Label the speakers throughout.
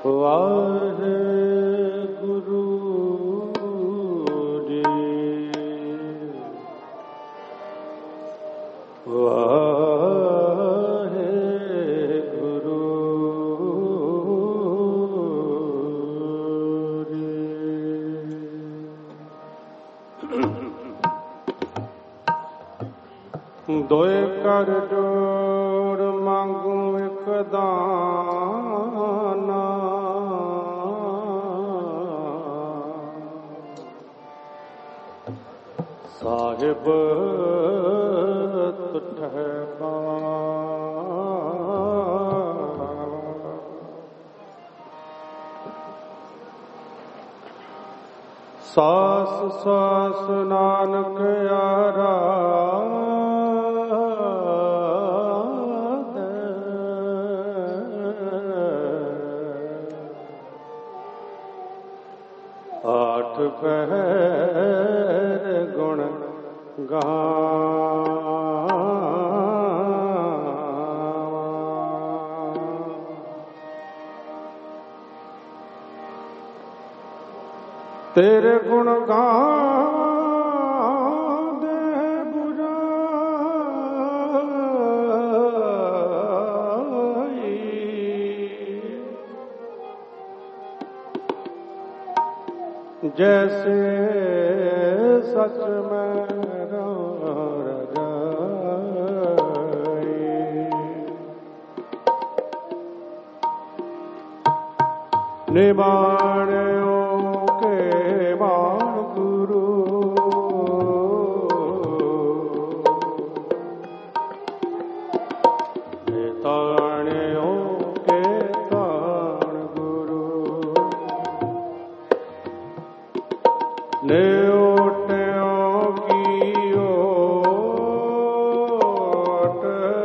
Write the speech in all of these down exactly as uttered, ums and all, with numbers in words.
Speaker 1: ਵਾਹਿਗੁਰੂ ਜੀ ਵਾਹਿਗੁਰੂ ਜੀ। ਦੋਏ ਕਰ ਜੋੜ ਮੰਗੂ ਇਕ ਦਾਨਾ, ਸਾਹਿਬ ਤੁਠੈ ਪਾਵਨ। ਸਾਸ ਸਾਸ ਨਾਨਕ ਆਰਾਧੈ, ਆਠ ਪਹਿਰ ਗੁਣ ਗਾਵਾਂ। ਤੇਰੇ ਗੁਣ ਗਾਉਂਦੇ ਬੁਝਾਈ, ਜੈਸੇ ਸਚ ਮੈਂ ਰਜਾਈ। ਨਿਬਾਣਿਓ ਕੇ ਬਾਣ ਗੁਰੂ, ਨਿਤਾਣਿਓ ਕੇ ਤਾਣ ਗੁਰੂ। ਨਿਉਟਿਓ ਕੀ ਓਟ,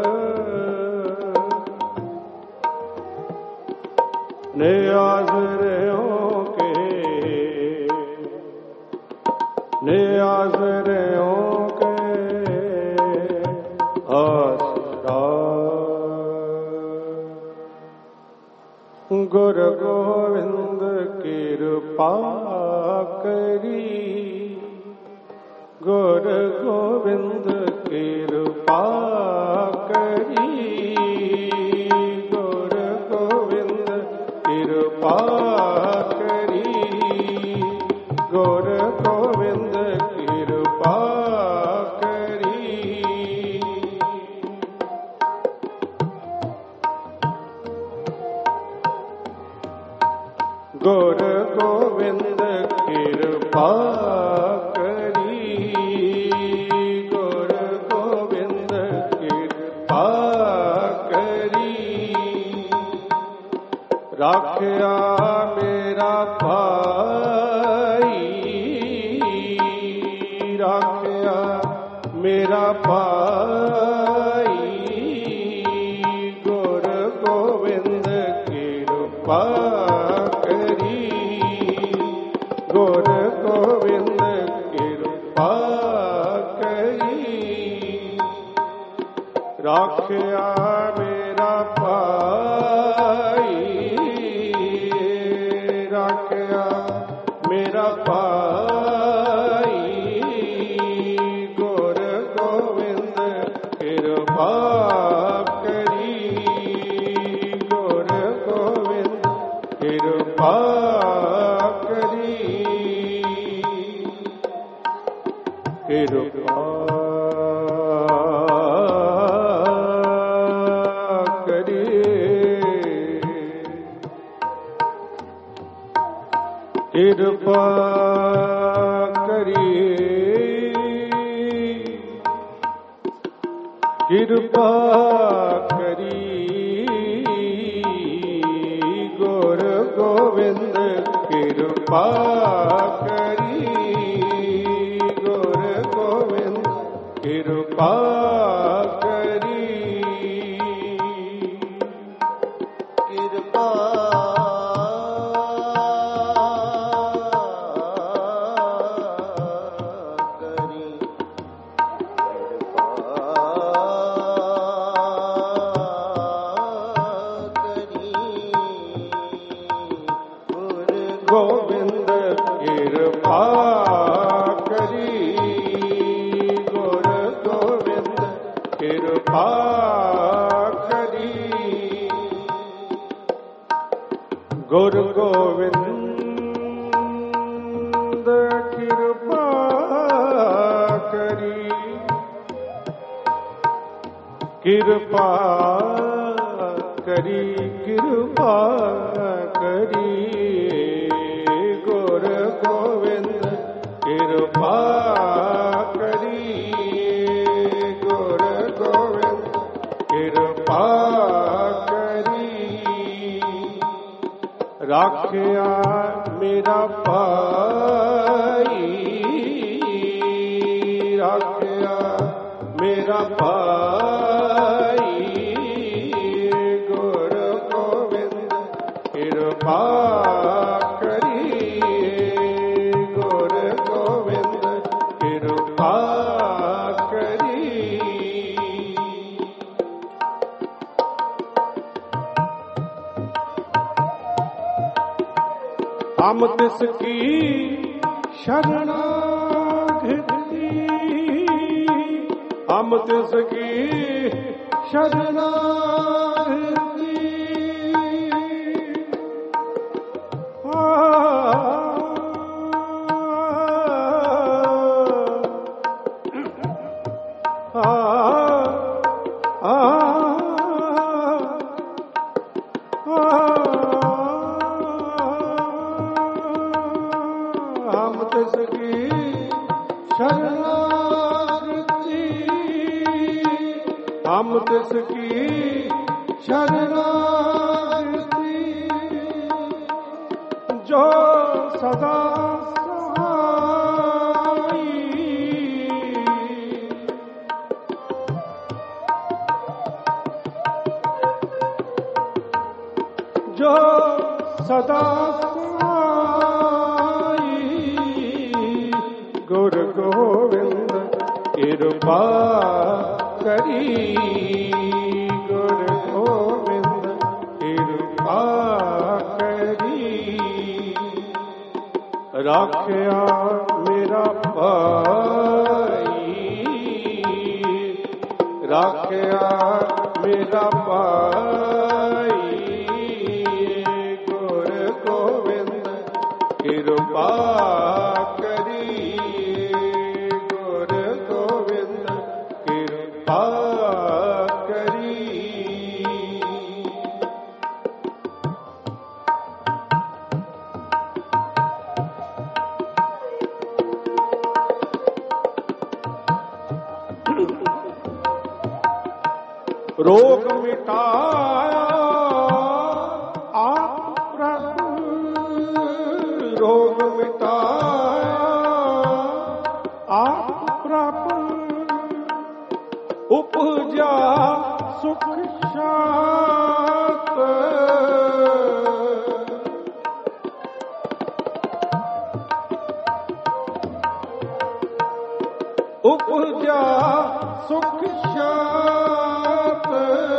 Speaker 1: ਨਿਆਜ਼ਰਿਓ ਕੇ, ਨਿਆਜ਼ਰਿਓ ਕੇ ਆਸਰਾ। ਗੁਰ ਗੋਬਿੰਦ ਕਿਰਪਾ ਕਰੀ, ਗੁਰ ਗੋਬਿੰਦ ਕਿਰਪਾ ਕਰੀ, ਗੁਰ ਗੋਬਿੰਦ ਕਿਰਪਾ ਕਰੀ, ਗੁਰ ਗੋਬਿੰਦ ਕਿਰਪਾ ਕਰੀ। ਗੁਰ ਗੋਬਿੰਦ ਕਿਰਪਾ ਕਰੀ, ਗੁਰ ਗੋਬਿੰਦ ਕਿਰਪਾ ਕਰੀ। ਰਾਖਿਆ ਮੇਰਾ ਭਾਈ, ਰਾਖਿਆ ਮੇਰਾ ਭਾਈ, ਗੁਰ ਗੋਬਿੰਦ ਕਿਰਪਾ ਕਰੀ, ਗੁਰ ਗੋਬਿੰਦ ਕਿਰਪਾ ਕਰੀ। ਰਾਖਿਆ ਮੇਰਾ ਭਾਈ, ਰਾਖਿਆ ਮੇਰਾ ਭਾਈ, ਗੁਰ ਗੋਬਿੰਦ ਕਿਰਪਾ ਕਰੀ, ਗੁਰ ਗੋਬਿੰਦ ਕਿਰਪਾ ਕਰੀ। ਕਿਰਪਾ ਕਿਰਪਾ ਕਰੀ, ਕਿਰਪਾ ਕਰੀ, ਗੁਰ ਗੋਬਿੰਦ ਕਿਰਪਾ ਕਰੀ, ਗੁਰ ਗੋਬਿੰਦ ਕਿਰਪਾ ਕਰੀ। ਕਿਰਪਾ कृपा करी। गुरु गोविंद कृपा करी, कृपा करी, कृपा करी। गुरु गोविंद कृपा करी, गुरु गोविंद कृपा करी। राखिया मेरा भाई, राखिया मेरा भाई। गुरु गोविंद कृपा करी, गुरु गोविंद कृपा करी। हम तिसकी शरणागति, हम तिसकी शरणागति। आ, आ, आ, आ, हम तिसकी शरणागति, हम तिसकी शरणागति। जो सदा सहाई, जो सदा सहाई। गुरु गोविंद कृपा करी, गुरु गोविंद कृपा करी। राखिया मेरा भाई, राखिया मेरा भाई। गुरु गोविंद कृपा करी, गुरु गोविंद कृपा करी। रोग मिटाया आप प्रभु, रोग मिटाया आप प्रभु। उपजा सुख शांत, उपजा सुख शांत।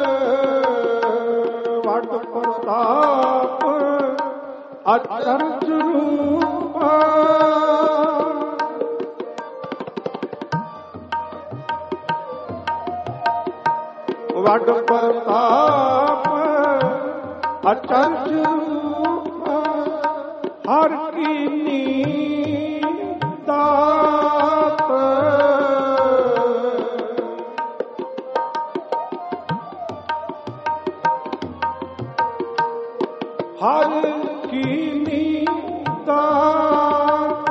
Speaker 1: वट प्रताप अचरज रूप, वट प्रताप अचरज रूप। हर कीनी दात, हर कीनी दात।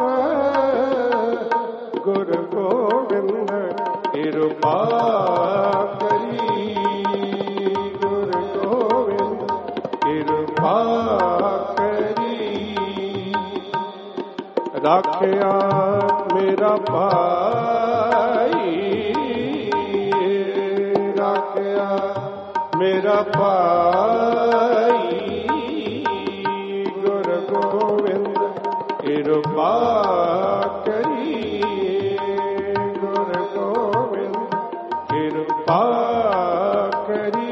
Speaker 1: गुरु गोविंद कृपा करी, गुरु गोविंद कृपा करी। राखिया मेरा भाई, राखिया मेरा भाई। गुरु गोविंद कृपा करी, गुरु गोविंद कृपा करी।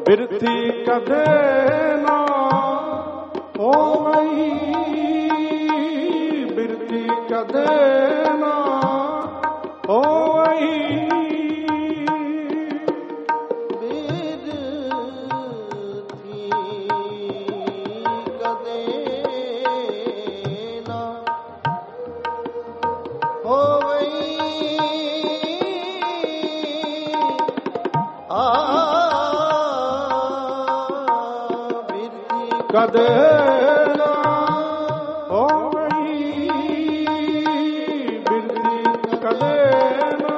Speaker 1: बिरथी कदे ना होवई, बिरथी कदे ना होवई, कदे ना होवई, बिरथी कदे ना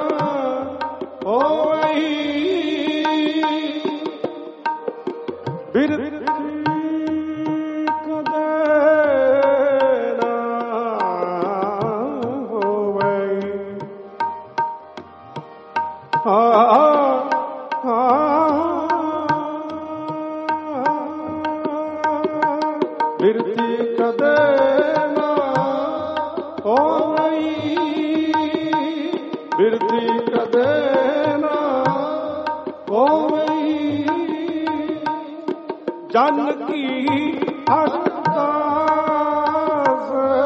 Speaker 1: होवई, बिरथी कदे ना होवई। आ बिरथी कदे ना होवई, बिरथी कदे ना होवई, जन की अरदास,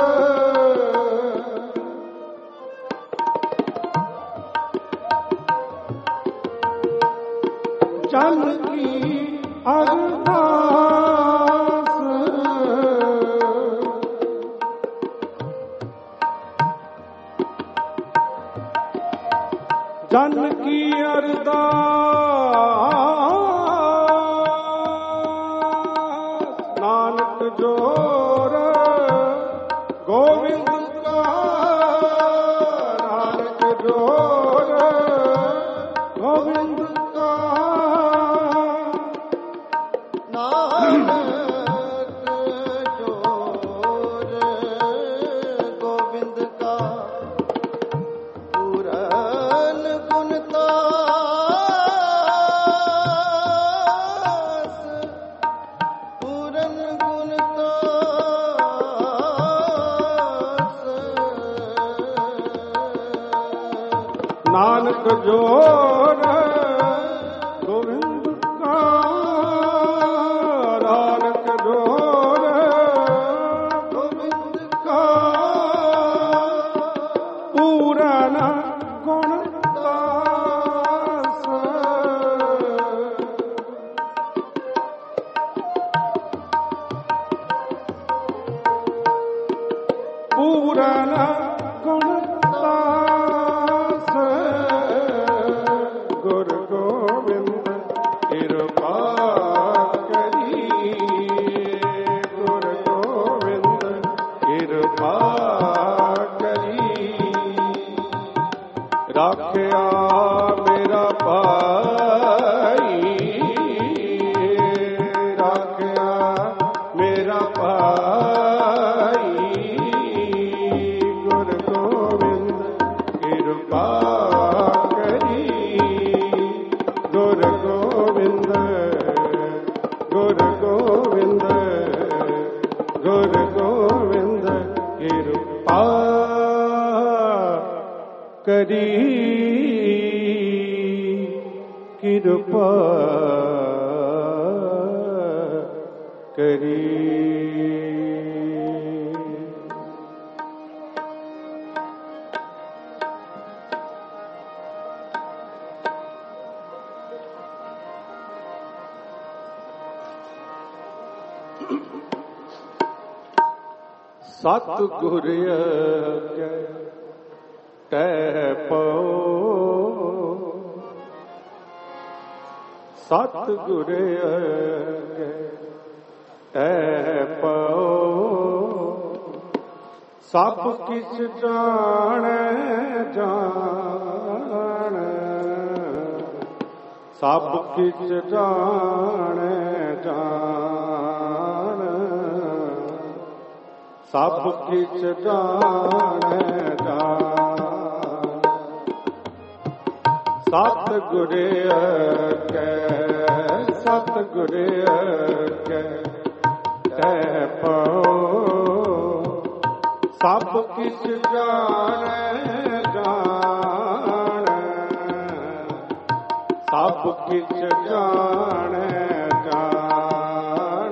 Speaker 1: जन की अरदास, जन की अरदास, नानक जोर गोविंद का, नानक जोर गोविंद का,
Speaker 2: नानक जोर गोविंद का, पूरन गुणतास, पूरन गुणतास,
Speaker 1: नानक जोर गोविंद का, नानक जोर गोविंद का, पूरन गुणदास, पूरन गुणदास, गुर गोविंद कृपा करिए, गुर गोविंद कृपा करिए, राखिया मेरा भाई, राखिया मेरा भाई, गुर गोविंद कृपा करिए, गुर गोविंद, गुर गोविंद, गुर गोविंद कृपा करी, कृपा करी। सतगुर अगे टह पओ, सतगुर अगे टह पओ, सब किछ जाने जान, सब किछ जाने जान, सब किछ जाने जान, सतगुर अगे सतगुर अगे टह पओ, सब किछ जाने जान, ਸਭ ਕਿਛ ਜਾਣੈ ਜਾਣ,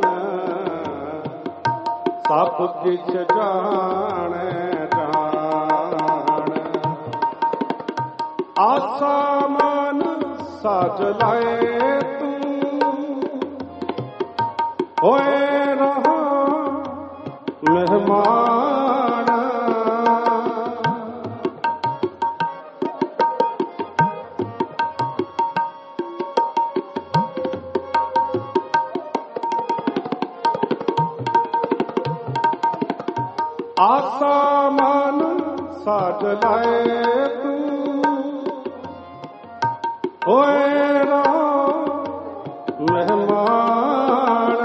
Speaker 1: ਸਭ ਕਿਛ ਜਾਣੈ ਜਾਣ। ਆਸਾ ਮਨ ਸਾਜ ਲਾਏ ਤੂੰ, ਹੋਏ ਰਹਾ ਮਹਿਮਾਨ। ਆਸਾ ਮਨ ਸਾਜ ਲਾਏ ਤੂੰ, ਹੋਏ ਰਹਾ ਮਹਿਮਾਨ।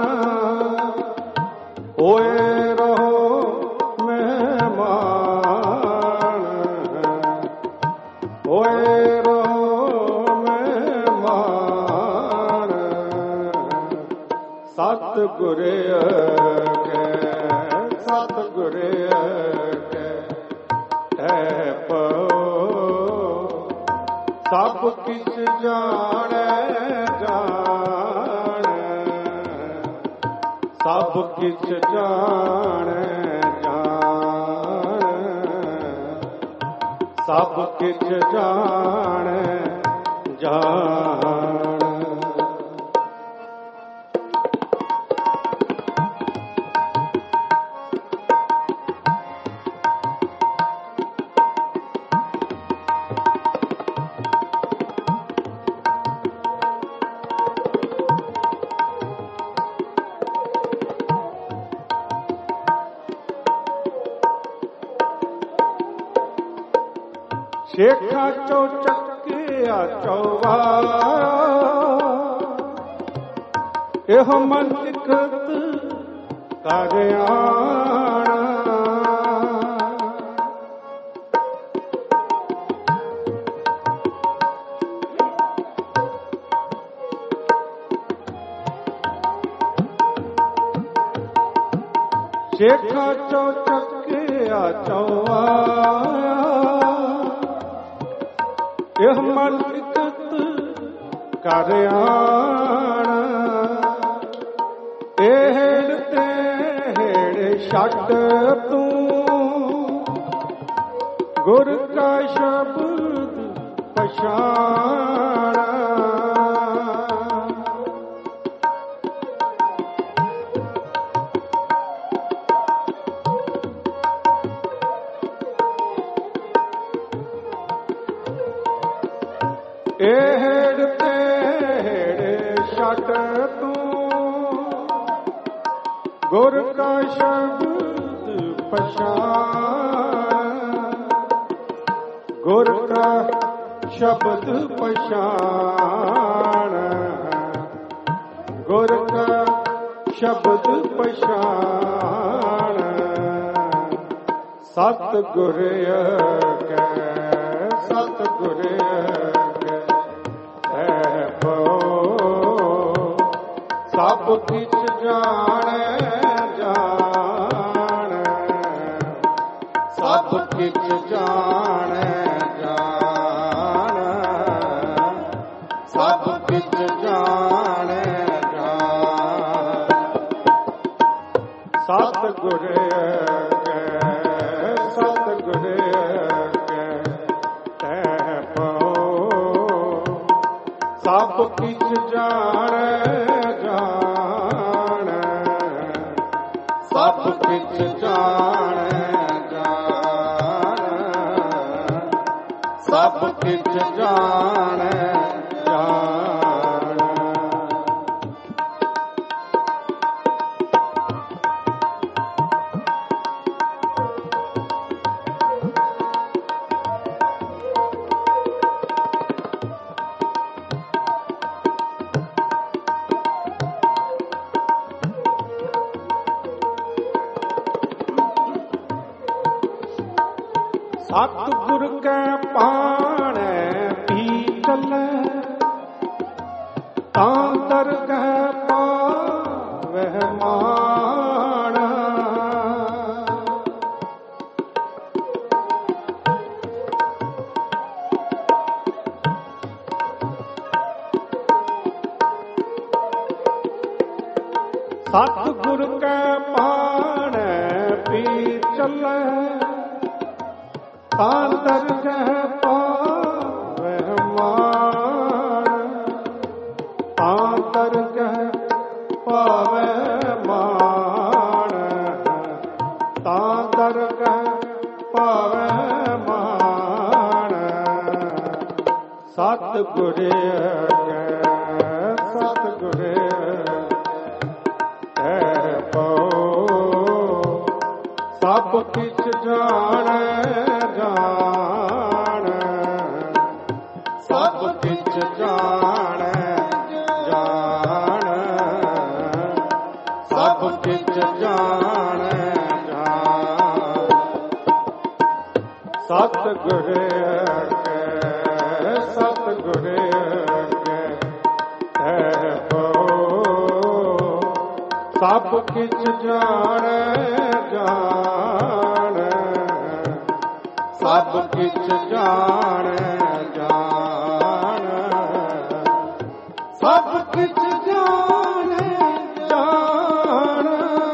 Speaker 1: ਹੋਏ ਰਹੋ ਮਹਿਮਾਨ, ਹੋਏ ਰਹੋ ਮਹਿਮਾਨ। ਸਤਿਗੁਰ ਅਗੈ ਸਤਿਗੁਰ ਅਗੈ ਹੈ ਪਉ, ਸਭ ਕਿਛ ਜਾਣੈ ਜਾਣ, ਸਭ ਕਿਛ ਜਾਣੈ ਜਾਣ, ਸਭ ਕਿਛ ਜਾਣੈ ਜਾਣ। ਸ਼ੇਖਾਂ ਚੋਂ ਚੱਕਿਆ ਚੌਵਾਰਾ, ਇਹ ਮਨ ਇਕਤ ਕਰ ਆਣਾ। ਸ਼ੇਖਾਂ ਚੋਂ ਚੱਕਿਆ ਚੌਵਾਰਾ, ਇਹ ਮਨ ਇਕਤ ਕਰ ਆਣਾ। ਇਹੜ ਤੇ ਹੇੜ ਛੱਡ ਤੂੰ, ਗੁਰ ਕਾ ਸ਼ਬਦ ਪਛਾਣ। ਇਹੜ ਤੇੜ ਛੱਡ ਤੂੰ, ਗੁਰ ਕਾ ਸ਼ਬਦ ਪਛਾਣ। ਗੁਰ ਕਾ ਸ਼ਬਦ ਪਛਾਣ, ਗੁਰ ਕਾ ਸ਼ਬਦ ਪਛਾਣ। ਸਤਿਗੁਰ ਅਗੈ ਸਤਿਗੁਰ ਅਗੈ ਹੈ ਪਉ, ਸਭ ਕਿਛ ਜਾਣੈ ਜਾਣ, ਸਭ ਕਿਛ ਜਾਣੈ ਜਾਣ, ਸਭ ਕਿਛ ਜਾਣੈ ਜਾਣ। ਸਤਿਗੁਰ ਅਗੈ ਸਤਿਗੁਰ ਅਗੈ ਹੈ ਪਉ, ਸਭ ਕਿਛ ਜਾਣੈ ਜਾਣ, ਸਭ ਕਿਛ ਜਾਣੈ ਜਾਣ, ਸਭ ਕਿਛ ਜਾਣੈ ਜਾਣ। ਸਤਿਗੁਰ ਕੈ ਪਾਣੈ ਪੀ ਚੱਲੈ, ਤਾਂ ਦਰਗਹਿ ਪਾਵਹਿ ਮਾਣ। ਸਤਿਗੁਰ ਕੈ ਪਾਣੈ ਪੀ ਚੱਲੈ ਤਾਂ ਦਰਗਹਿ ਪਾਵਹਿ ਮਾਣ ਤਾਂ ਦਰਗਹਿ ਪਾਵਹਿ ਮਾਣ ਤਾਂ ਦਰਗਹਿ ਪਾਵਹਿ ਮਾਣ ਸਤਿਗੁਰ ਕੈ ਸਤਿਗੁਰ ਸਭ ਕਿਛ ਜਾਣੈ ਜਾਣੈ ਸਭ ਕਿਛ ਜਾਣੈ ਜਾਣੈ ਸਭ ਕਿਛ ਜਾਣੈ ਜਾਣੈ ਸਤਿਗੁਰ ਕੈ ਸਤਿਗੁਰ ਕੈ ਹੈ ਪਉ ਸਭ ਕਿਛ ਜਾਣੈ ਜਾਣੈ ਸਭ ਕਿਛ ਜਾਣੈ ਜਾਣੈ ਸਭ ਕਿਛ ਜਾਣੈ ਜਾਣੈ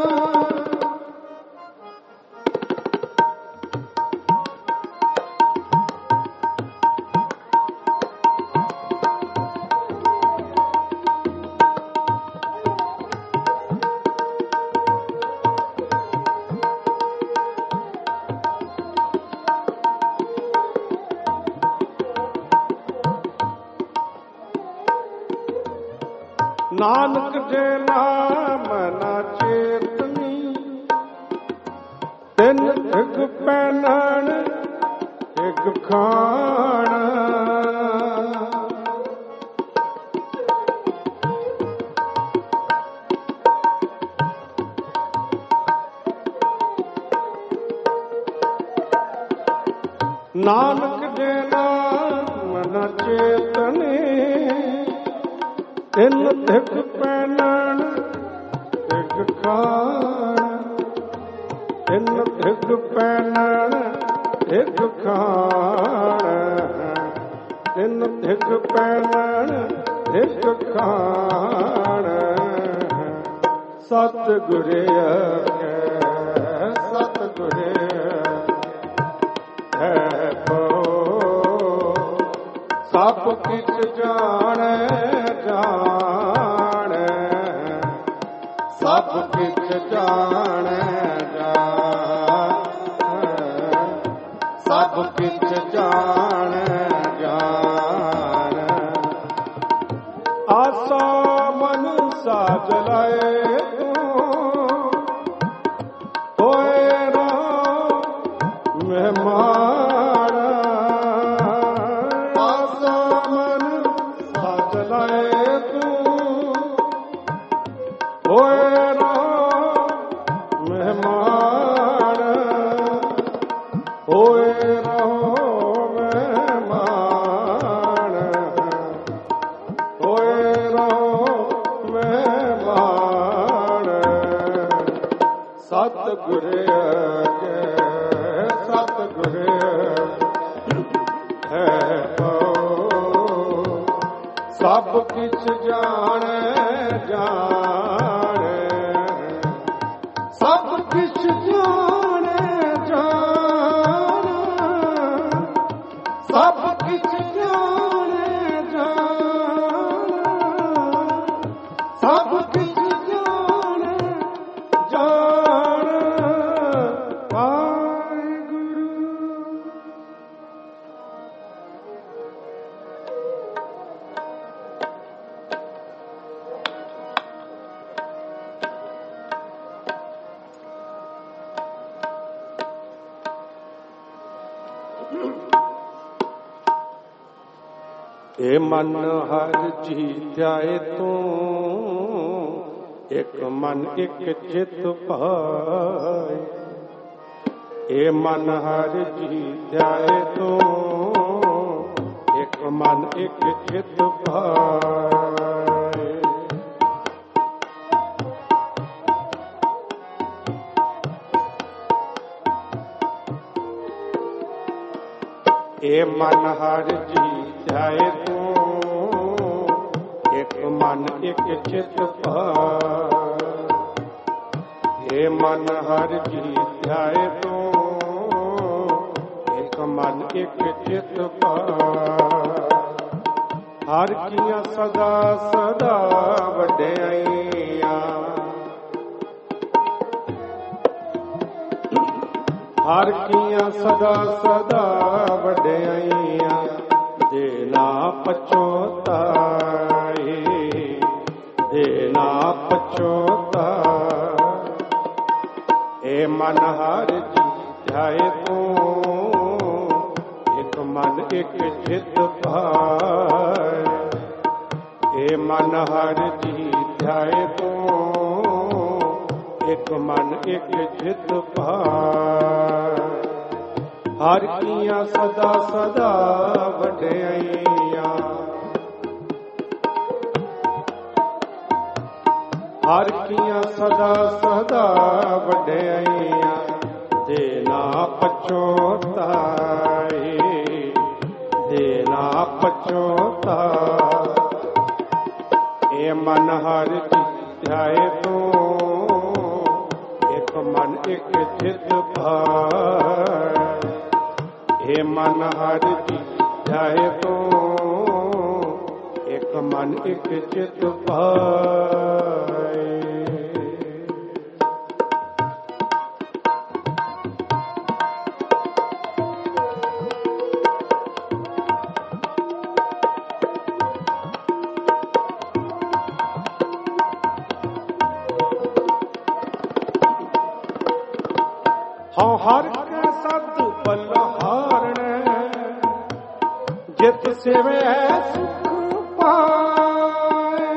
Speaker 1: ਨਾਨਕ ਦੇ ਨਾਮ ਨਾ ਚੇਤਨੀ ਤਿੰਨ ਇੱਕ ਪਹਿਨਣ ਇੱਕ ਖਾਣ ਨਾਨਕ ਦੇ ਨਾਮ ਨਾ ਚੇਤਨੀ ਤਿੰਨ ਇੱਕ ਪਹਿਨਣ ਇੱਕ ਖਾਣ ਤਿੰਨ ਇੱਕ ਪਹਿਨਣ ਇੱਕ ਖਾਣ ਤਿੰਨ ਇੱਕ ਪਹਿਨਣ ਇੱਕ ਖਾਣ ਸਤਿਗੁਰ ਕੈ ਸਤਿਗੁਰ ਹੈ ਪਉ ਸਭ ਕਿਛ ਜਾਣੈ ਜਾਣੈ ਸਭ ਕਿਛ ਜਾਣੈ ਜਾਣੈ ਸਭ ਕਿਛ ਜਾਣੈ ਜਾਣੈ ਆਸਾ ਮਨ ਸਾਜ ਲਾਏ ਤੂੰ ਹੋਏ ਰਹੁ ਮਹਿਮਾਨ ਆਸਾ ਮਨ ਸਾਜ ਲਾਏ ਤੂੰ ਹੋਏ ਰਹੁ ਮਹਿਮਾਨ ਹੋਏ ਰਹੁ ਮਹਿਮਾਨ ਹੋਏ ਰਹੁ ਮਹਿਮਾਨ ਸਤਿਗੁਰ ਕੈ ਸਤਿਗੁਰ ਹੈ ਪਉ ਸਭ ਕਿਛ ਜਾਣੈ ਜਾਣੈ ਸਭ ਕਿਛ ਜਾਣੈ ਜਾਣੈ ਸਭ ਕਿਛ ਜਾਣੈ ਜਾਣੈ ਸਭ ਕਿਛ ਜਾਣੈ ਜਾਣੈ ਵਾਹਿਗੁਰੂ ਏ ਮਨ ਹਰ ਜੀ ਧਿਆਏ ਤੂੰ ਇੱਕ ਮਨ ਇੱਕ ਚਿਤ ਭਾਏ ਏ ਮਨ ਹਰ ਜੀ ਧਿਆਏ ਤੂੰ ਇੱਕ ਮਨ ਇੱਕ ਚਿਤ ਭਾਏ ਏ ਮਨ ਹਰ ਜੀ ਧਿਆਏ ਤੂੰ ਇੱਕ ਮਨ ਇੱਕ ਚਿਤ ਭਾਏ ਏ ਮਨ ਹਰਿ ਜੀ ਧਿਆਏ ਤੂੰ, ਇਕ ਮਨ ਇਕ ਚਿਤ ਪਾਏ। ਹਰ ਕੀਆਂ ਸਦਾ ਸਦਾ ਵਡਿਆਈਆਂ, ਹਰ ਕੀਆਂ ਸਦਾ ਸਦਾ ਵਡਿਆਈਆਂ, ਦੇ ਨਾ ਪਛੋਤਾਏ, ਦੇ ਨਾ ਪਛੋਤਾਏ। ਏ ਮਨ ਹਰਿ ਜੀ ਧਿਆਏ ਤੂੰ, ਇਕ ਮਨ ਇਕ ਚਿਤ ਪਾਏ। ਏ ਮਨ ਹਰਿ ਜੀ ਧਿਆਏ ਤੂੰ, ਇਕ ਮਨ ਇਕ ਚਿਤ ਪਾਏ। ਹਰ ਕੀਆਂ ਸਦਾ ਸਦਾ ਵਡਿਆਈਆਂ, ਹਰ ਕੀਆਂ ਸਦਾ ਸਦਾ ਵਡਿਆਈਆਂ, ਦੇ ਨਾ ਪਛੋਤਾਏ, ਦੇ ਨਾ ਪਛੋਤਾਏ। ਏ ਮਨ ਹਰਿ ਜੀ ਧਿਆਏ ਤੂੰ, ਇਕ ਮਨ ਇਕ ਚਿਤ ਪਾਏ। ਏ ਮਨ ਹਰਿ ਜੀ ਧਿਆਏ ਤੂੰ, ਇਕ ਮਨ ਇਕ ਚਿਤ ਪਾਏ। ਹਉ ਹਰਿ ਕੈ ਸਤ ਬਲਿਹਾਰਣੈ, ਜਿਤ ਸੇਵੈ ਸੁਖ ਪਾਏ।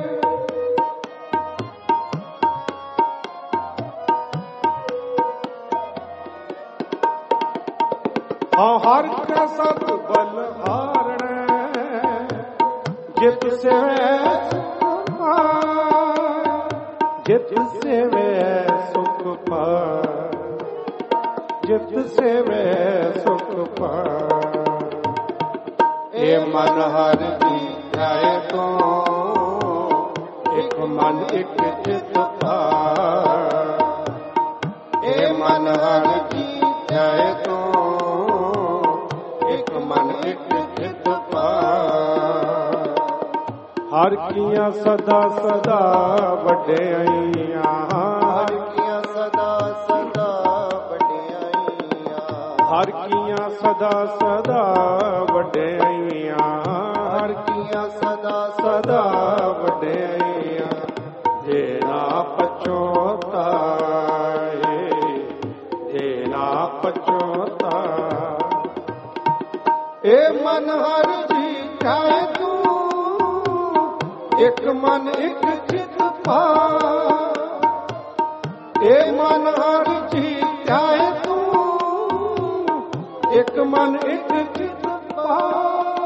Speaker 1: ਹਉ ਹਰਿ ਕੈ ਸਤ ਬਲਿਹਾਰਣੈ, ਜਿਤ ਸੇਵੈ ਸੁਖ ਪਾਏ, ਜਿਤ ਸੇਵੈ ਸੁਖ ਪਾਏ, ਜਿਤ ਸੇਵੈ ਸੁਖ ਪਾਏ। ਏ ਮਨ ਹਰਿ ਜੀ ਧਿਆਏ ਤੂੰ, ਇਕ ਮਨ ਇਕ ਚਿਤ ਪਾਏ। ਏ ਮਨ ਹਰਿ ਜੀ ਧਿਆਏ ਤੂੰ, ਇਕ ਮਨ ਇਕ ਚਿਤ ਪਾਏ। ਹਰ ਕੀਆਂ ਸਦਾ ਸਦਾ ਵਡਿਆਈਆਂ,
Speaker 2: ਹਰ ਕੀਆਂ ਸਦਾ ਸਦਾ ਵਡਿਆਈਆਂ,
Speaker 1: ਹਰ ਕੀਆਂ ਸਦਾ ਸਦਾ ਵਡਿਆਈਆਂ,
Speaker 2: ਹਰ ਕੀਆਂ ਸਦਾ
Speaker 1: ਸਦਾ ਵਡਿਆਈਆਂ, ਦੇ ਨਾ ਪਛੋਤਾਏ, ਦੇ ਨਾ ਪਛੋਤਾਏ। ਏ ਮਨ ਹਰਿ ਜੀ ਧਿਆਏ ਤੂੰ, ਇਕ ਮਨ ਇਕ ਚਿਤ ਪਾਏ। ਏ ਮਨ ਹਰਿ ਜੀ ਧਿਆਏ ਤੂੰ, ਇਕ ਮਨ ਇਕ ਚਿਤ ਪਾਏ।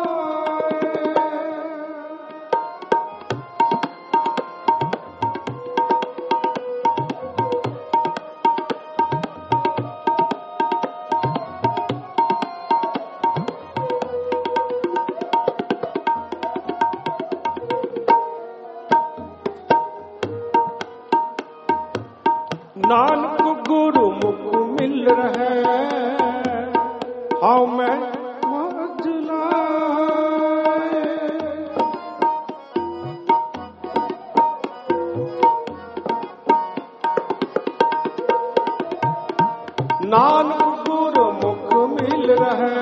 Speaker 1: ਨਾਨਕ ਗੁਰੂ ਮੁਖ ਮਿਲ ਰਹੈ, ਹਉ ਮੈਂ ਮਜ ਲਾਏ। ਨਾਨਕ ਗੁਰੂ ਮੁਖ ਮਿਲ ਰਹੈ,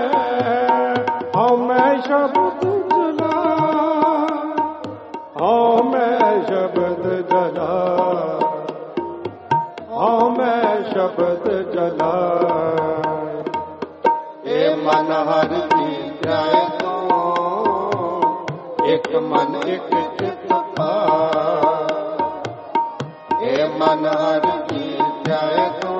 Speaker 1: ਹਉ ਮੈਂ ਸ਼ਬਦ ਜਲਾਏ, ਹਉ ਮੈਂ ਸ਼ਬਦ ਜਲਾਏ, ਹਉ ਮੈਂ ਸ਼ਬਦ ਜਲਾਏ। ਏ ਮਨ ਹਰਿ ਜੀ ਧਿਆਏ ਤੂੰ, ਇਕ ਮਨ ਇਕ ਚਿਤ ਪਾਏ। ਏ ਮਨ ਹਰਿ ਜੀ ਧਿਆਏ ਤੂੰ,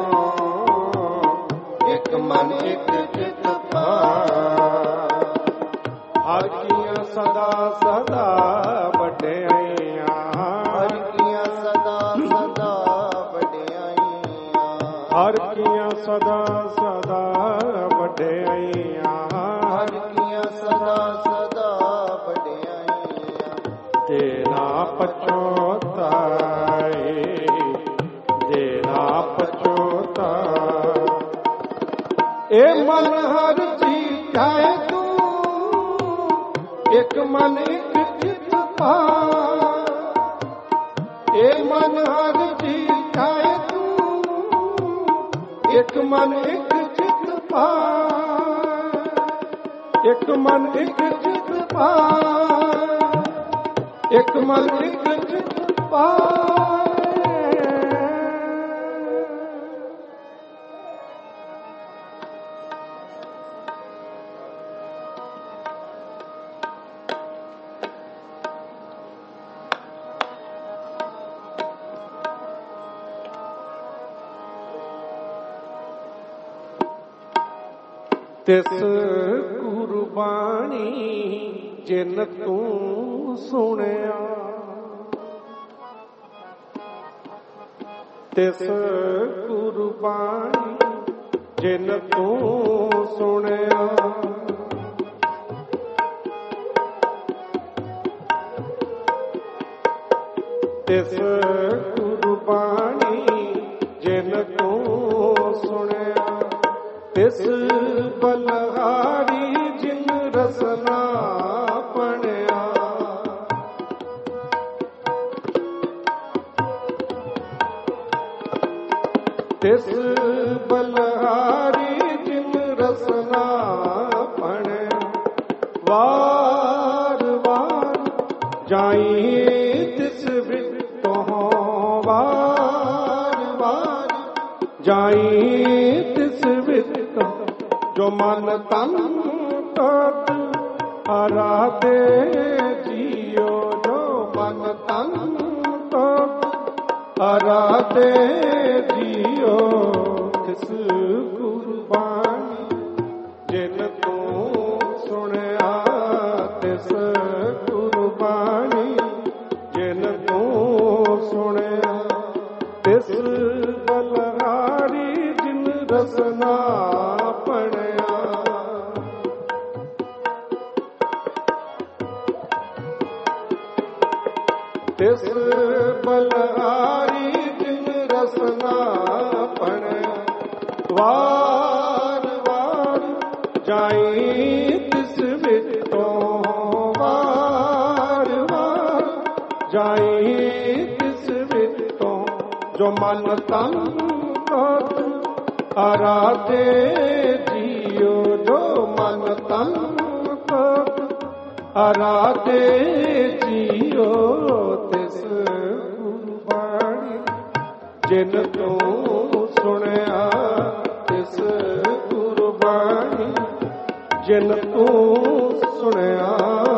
Speaker 1: ਇਕ ਮਨ ਇਕ ਚਿਤ ਪਾਏ। ਹਰ ਕੀਆਂ ਸਦਾ ਸਦਾ ਵਡਿਆਈਆਂ,
Speaker 2: ਹਰ ਕੀਆਂ ਸਦਾ ਸਦਾ ਵਡਿਆਈਆਂ,
Speaker 1: ਹਰ ਕੀਆਂ ਸਦਾ ਸਦਾ ਵਡਿਆਈਆਂ,
Speaker 2: ਹਰ ਕੀਆਂ ਸਦਾ ਸਦਾ ਵਡਿਆਈਆਂ,
Speaker 1: ਦੇ ਨਾ ਪਛੋਤਾਏ, ਦੇ ਇਹ ਮਨ ਹਰ ਜੀਤੈ ਤੂੰ, ਇੱਕ ਮਨ ਇੱਕ ਚਿਤ ਪਾਇਆ। ਇਹ ਮਨ ਹਰ ਜੀਤੈ ਤੂੰ, ਇੱਕ ਮਨ ਇੱਕ ਚਿਤ ਪਾਇਆ। ਇੱਕ ਮਨ ਇੱਕ ਚਿਤ ਪਾਇਆ, ਇੱਕ ਮਨ ਇੱਕ ਚਿਤ ਪਾਇਆ। ਤਿਸ ਕੁਰਬਾਨੀ ਜਿਨ ਤੂੰ ਸੁਣਿਆ, ਤਿਸ ਕੁਰਬਾਨੀ ਜਿਨ ਤੂੰ ਸੁਣਿਆ। ਤਿਸ ਕੁਰਬਾਨੀ ਜਿਨ ਤੂੰ ਸੁਣਿਆ। ਤਿਸ ਬਲਹਾਰੀ ਜਿਨ ਰਸਨਾ ਪਣਿਆ। ਤਿਸ ਬਲਹਾਰੀ ਜਿਨ ਰਸਨਾ ਪਣਿਆ। ਵਾਰ ਵਾਰ ਜਾਈ ਤਿਸ ਵਿੱਚੋਂ, ਵਾਰ ਵਾਰ ਜਾਈ ਤਿਸ ਵਿੱਚੋਂ। ਜੋ ਮਨ ਤਨ ਤਤ ਆਰਾਧੇ ਜੀਓ, ਜੋ ਮਨ ਤਨ ਤਤ ਆਰਾਧੇ ਜੀਓ। ਤਿਸ ਕੁਰਬਾਨੀ ਜਿਨ ਤੂੰ ਸੁਣਿਆ, ਤਿਸ ਕੁਰਬਾਨੀ ਜਿਨ ਤੂੰ ਸੁਣਿਆ। ਤਿਸ ਬਲਹਾਰੀ ਜਿਨ ਰਸਨਾ ਪਣਿਆ। ਤਿਸ ਬਲਹਾਰੀ ਜਿਨ ਰਸਨਾ ਪਣਿਆ। ਵਾਰ ਵਾਰ ਜਾਈ ਤਿਸ ਵਿੱਚੋਂ, ਵਾਰ ਵਾਰ ਜਾਈ ਤਿਸ ਵਿੱਚੋਂ। ਜੋ ਮਨ ਤਨ ਤਤ ਆਰਾਧੇ ਜੀਓ, ਜੋ ਮਨ ਤਨ ਤਤ ਆਰਾਧੇ ਜੀਓ। ਤਿਸ ਕੁਰਬਾਨੀ ਜਿਨ ਤੂੰ ਸੁਣਿਆ, ਤਿਸ ਕੁਰਬਾਨੀ ਜਿਨ ਤੂੰ ਸੁਣਿਆ।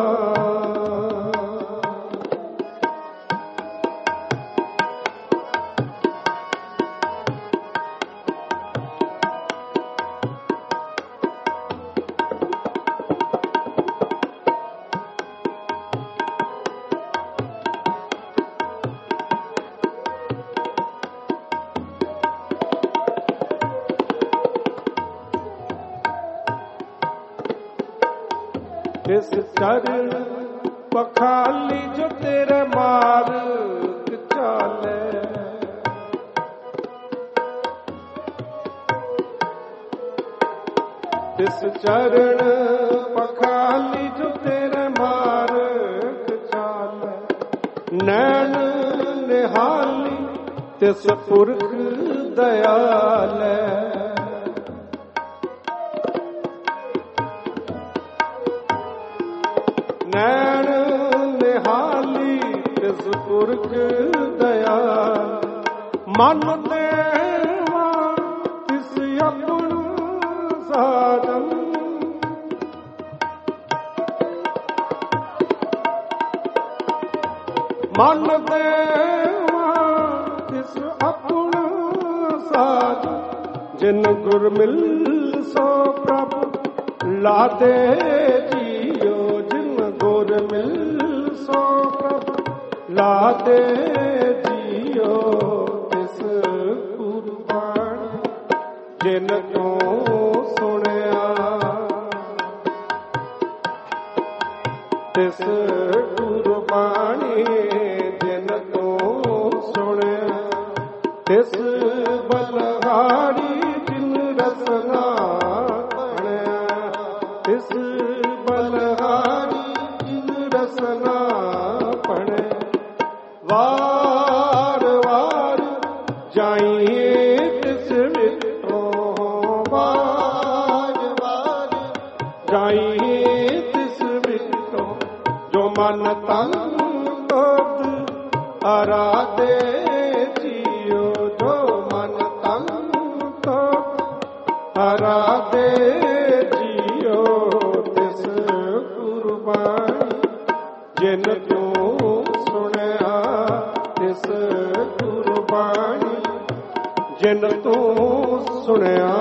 Speaker 1: ਤਿਸ ਚਰਨ ਪਖਾਲੀ ਜੋ ਤੇਰੇ ਮਾਰਗ ਚਾਲੇ। ਤਿਸ ਚਰਨ ਪਖਾਲੀ ਜੋ ਤੇਰੇ ਮਾਰਗ ਚਾਲੇ। ਨੈਣ ਨਿਹਾਲੀ ਤਿਸ ਪੁਰਖ ਦਇਆਲੇ। ਨੈਣ ਨਿਹਾਲੀ ਤਿਸ ਪੁਰਖ ਦਇਆਲ। ਮਨ ਦੇਵਾ ਤਿਸ ਆਪਣ ਸਾਜਨ। ਮਨ ਦੇਵਾ ਤਿਸ ਆਪਣ ਸਾਜਨ। ਜਿਨ ਗੁਰ ਮਿਲ ਸੋ ਪ੍ਰਭ ਲਾਦੇ ਜੀਓ। ਗੁਰ ਮਿਲ ਸੋ ਪ੍ਰਭ ਲਾਦੇ ਜੀਓ। ਤਿਸ ਕੁਰਬਾਨੀ ਜਿਨ ਤੂੰ ਸੁਣਿਆ, ਤਿਸ ਕੁਰਬਾਨੀ ਜਿਨ ਤੂੰ ਸੁਣਿਆ। ਤਿਸ ਬਲਹਾਰੀ ਜਿਨ ਰਸਨਾ ਵਾਰ ਵਾਰ ਜਾਈਏ ਤਿਸ ਵਿੱਚੋਂ,
Speaker 2: ਵਾਰ ਵਾਰ
Speaker 1: ਜਾਈਏ ਤਿਸ ਵਿੱਚੋਂ, ਜੋ ਮਨ ਤਨ ਤੋਤ ਅਰਾਧੇ ਜੀਓ, ਜੋ ਮਨ ਤਨ ਤੋਤ ਅਰਾਧੇ ਜੀਓ, ਤਿਸ ਕੁਰਬਾਨੀ ਜਿਨ ਤੂੰ ਸੁਣਿਆ, ਤਿਸ ਕੁਰਬਾਨੀ ਜਿਨ ਤੂੰ ਸੁਣਿਆ।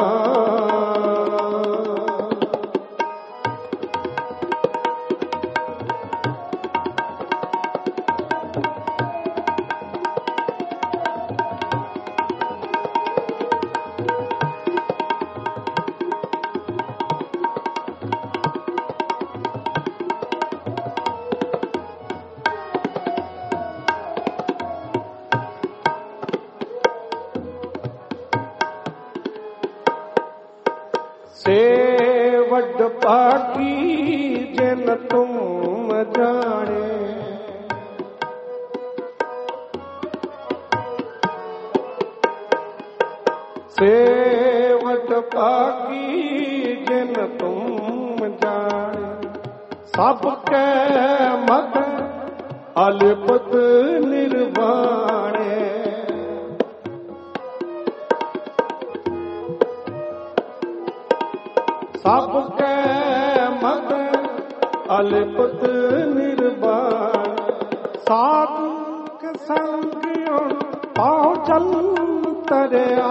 Speaker 1: ਸੇ ਵੱਡ ਭਾਗੀ ਜਿਨ ਤੁਮ ਜਾਣੇ, ਸੇ ਵੱਡ ਭਾਗੀ ਜਿਨ ਤੁਮ ਜਾਣੇ, ਸਭ ਕੈ ਮਤ ਅਲਿਪਤ ਨਿਰਵਾਣੇ, ਸਭ ਕੈ ਮਤ ਅਲਿਪਤ ਨਿਰਵਾਣ, ਸਾਧੁ ਕੇ ਸੰਗਿਓ ਪਾਉ ਚਲ ਤਰਿਆ,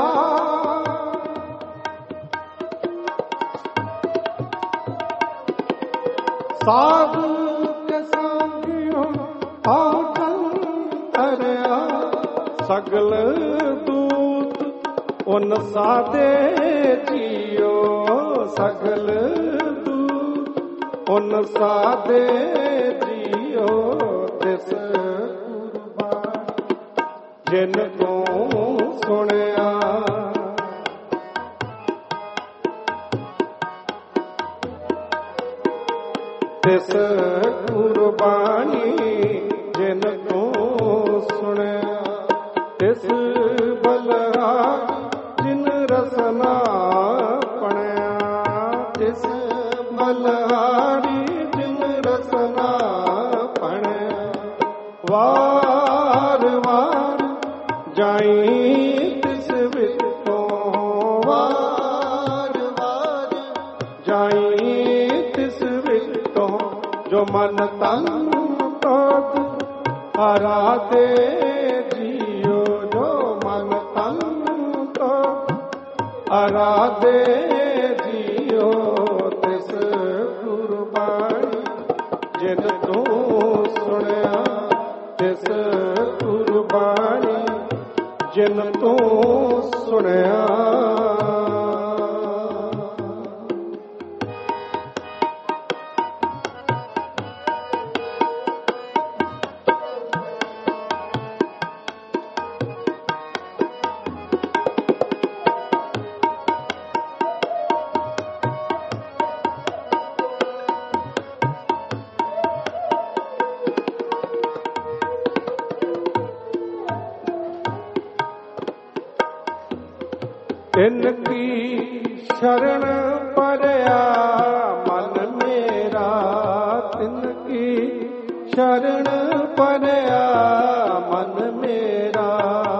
Speaker 1: ਸਾਧੂ ਕੇ ਸੰਗਿਓ ਪਾਉ ਚਲ ਤਰਿਆ, ਸਗਲ ਦੂਤ ਉਨ ਸਾਧੇ ਜੀਓ, ਸਗਲ ਦੂਤ ਉਨ ਸਾਧੇ ਜੀਓ, ਤਿਸ ਕੁਰਬਾਨੀ ਜਿਨ ਤੂੰ ਸੁਣਿਆ, ਤਿਸ ਕੁਰਬਾਨੀ ਜਿਨ ਤੂੰ ਸੁਣਿਆ, ਤਿਸ ਬਲਰਾਜ ਜਿਨ ਰਸਨਾ ਪਣਿਆ, ਤਿਸ ਬਲਹਾਰੀ ਜਿਨ ਰਸਨਾ ਪਣਿਆ, ਵਾਰ ਵਾਰ ਜਾਈ ਤਿਸ ਵਿੱਚੋਂ,
Speaker 2: ਵਾਰ ਵਾਰ
Speaker 1: ਜਾਈ ਤਿਸ ਵਿੱਚੋਂ, ਜੋ ਮਨ ਤਨ ਤੋਤ ਅਰਾਧੇ ਜੀਓ, ਜੋ ਮਨ ਤਨ ਤੋਤ ਅਰਾਧੇ ਜੀਓ, ਤਿਸ ਕੁਰਬਾਨੀ ਜਿਨ ਤੂੰ ਸੁਣਿਆ, ਤਿਸ ਕੁਰਬਾਨੀ ਜਿਨ ਤੂੰ ਸੁਣਿਆ। ਤਿਨ ਕੀ ਸ਼ਰਨ ਪਰਿਆ ਮਨ ਮੇਰਾ, ਤਿਨ ਕੀ ਸ਼ਰਨ ਪਰਿਆ ਮਨ ਮੇਰਾ,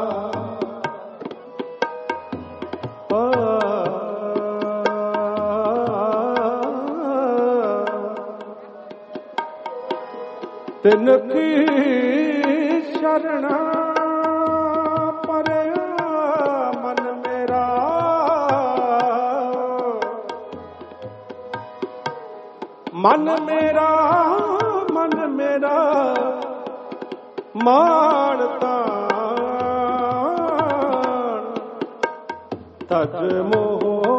Speaker 1: ਤਿਨ ਕੀ ਸ਼ਰਨ ਮਨ ਮੇਰਾ, ਮਨ ਮੇਰਾ ਮਾਣ ਤਾਣ, ਤਜ ਮੋਹ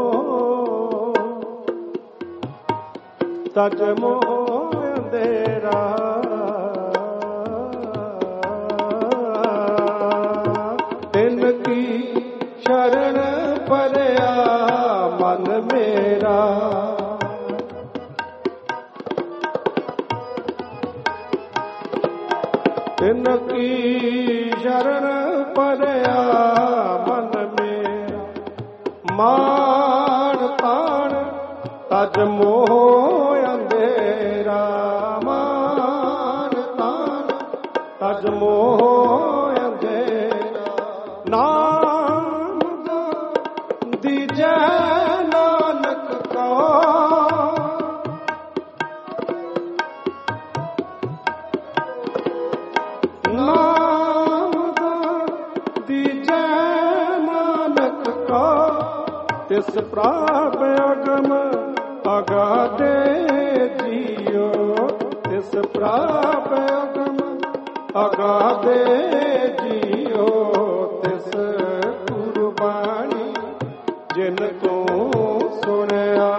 Speaker 1: ਤਜ ਮੋਹ ਅੰਧੇਰਾ, ਤਿਨ ਕੀ ਸ਼ਰਨ ਪਰਿਆ ਮਨ ਮੇਰਾ, ਤਿਨ जिन की शरण परया मन मेरा, मान तान तज मोह अंधेरा, मान तान तज मोह अंधेरा। नाम दीजै नानक का, नाम दीजै नानक का, तिस प्राप अगम अगाधे जियो, तिस प्राप अगम अगाधे जियो। तिस गुरबाणी जिन को सुनया,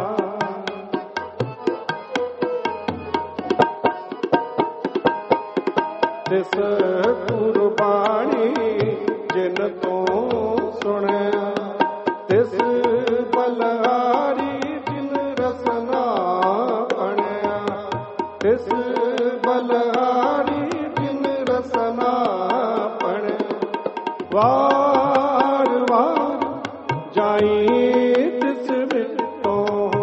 Speaker 1: तिस गुरबाणी जिन को सुनया। तिस बलहारी जिन रसना पढ़या, तिस बलहारी जिन रसना पढ़या। वार वार जाई तिस बिटो,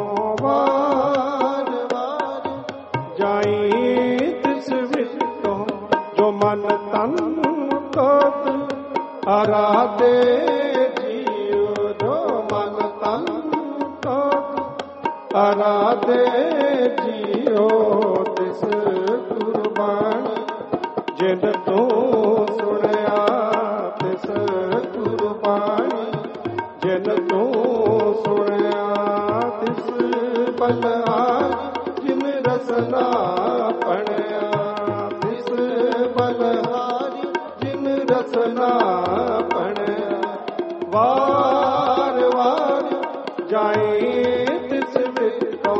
Speaker 1: वार वार जाई तिस बिटो। जो मन तन तोत आराधे जियो, जो मन तन तोत आराधे जियो। तिस गुरबाणी जिन तू सुनया, तिस गुरबाणी जिन तू सुनया। तिस बलहारी जिन रसना पढ़या, तिस बलहारी जिन रसना पढ़या। वार वार जाए तिस बिटो,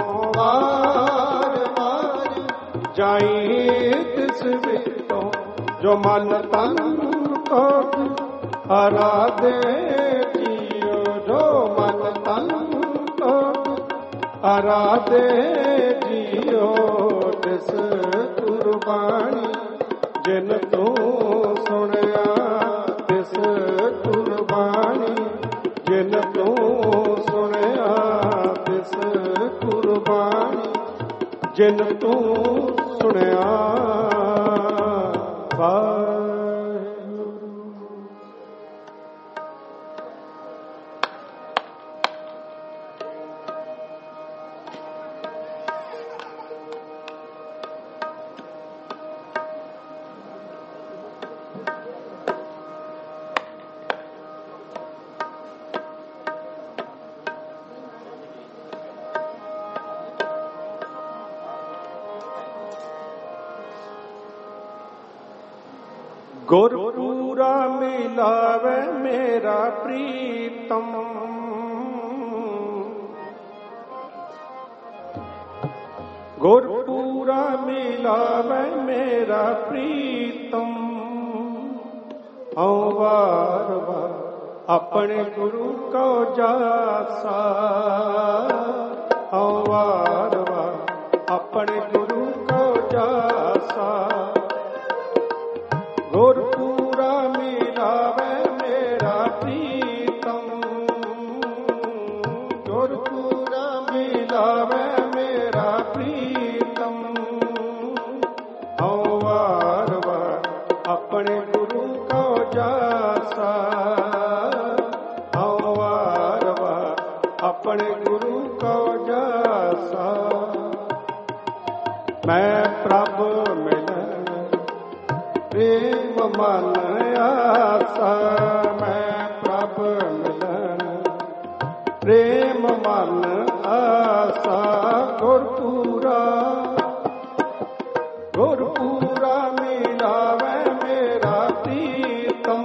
Speaker 1: वार वार जाए तिस बिटो। जो मन तन को आराधे जियो, जो मन तन को आराधे जियो। तिस गुरबाणी जिन तू सुनया, तिस गुरबाणी जिन तू सुनया। तिस गुरबाणी जिन तू सुनया। गुरपूरा मिलावे मेरा प्रीतम, गुरपूरा मिलावे मेरा प्रीतम। औ वार वार अपने गुरु को जासा, औ वार वार अपने गुरु को जासा। गुरपूरा मिलावे मेरा प्रीतम, गुरपूरा मिलावे मेरा प्रीतम। औ वार वार अपने गुरु को जासा, औ वार वार अपने गुरु को जासा। मैं प्रभु मिलन प्रेम मन आसा, मैं प्रभु मिलन प्रेम मन आसा। गुरपूरा गुरपूरा मिलावे मेरा प्रीतम,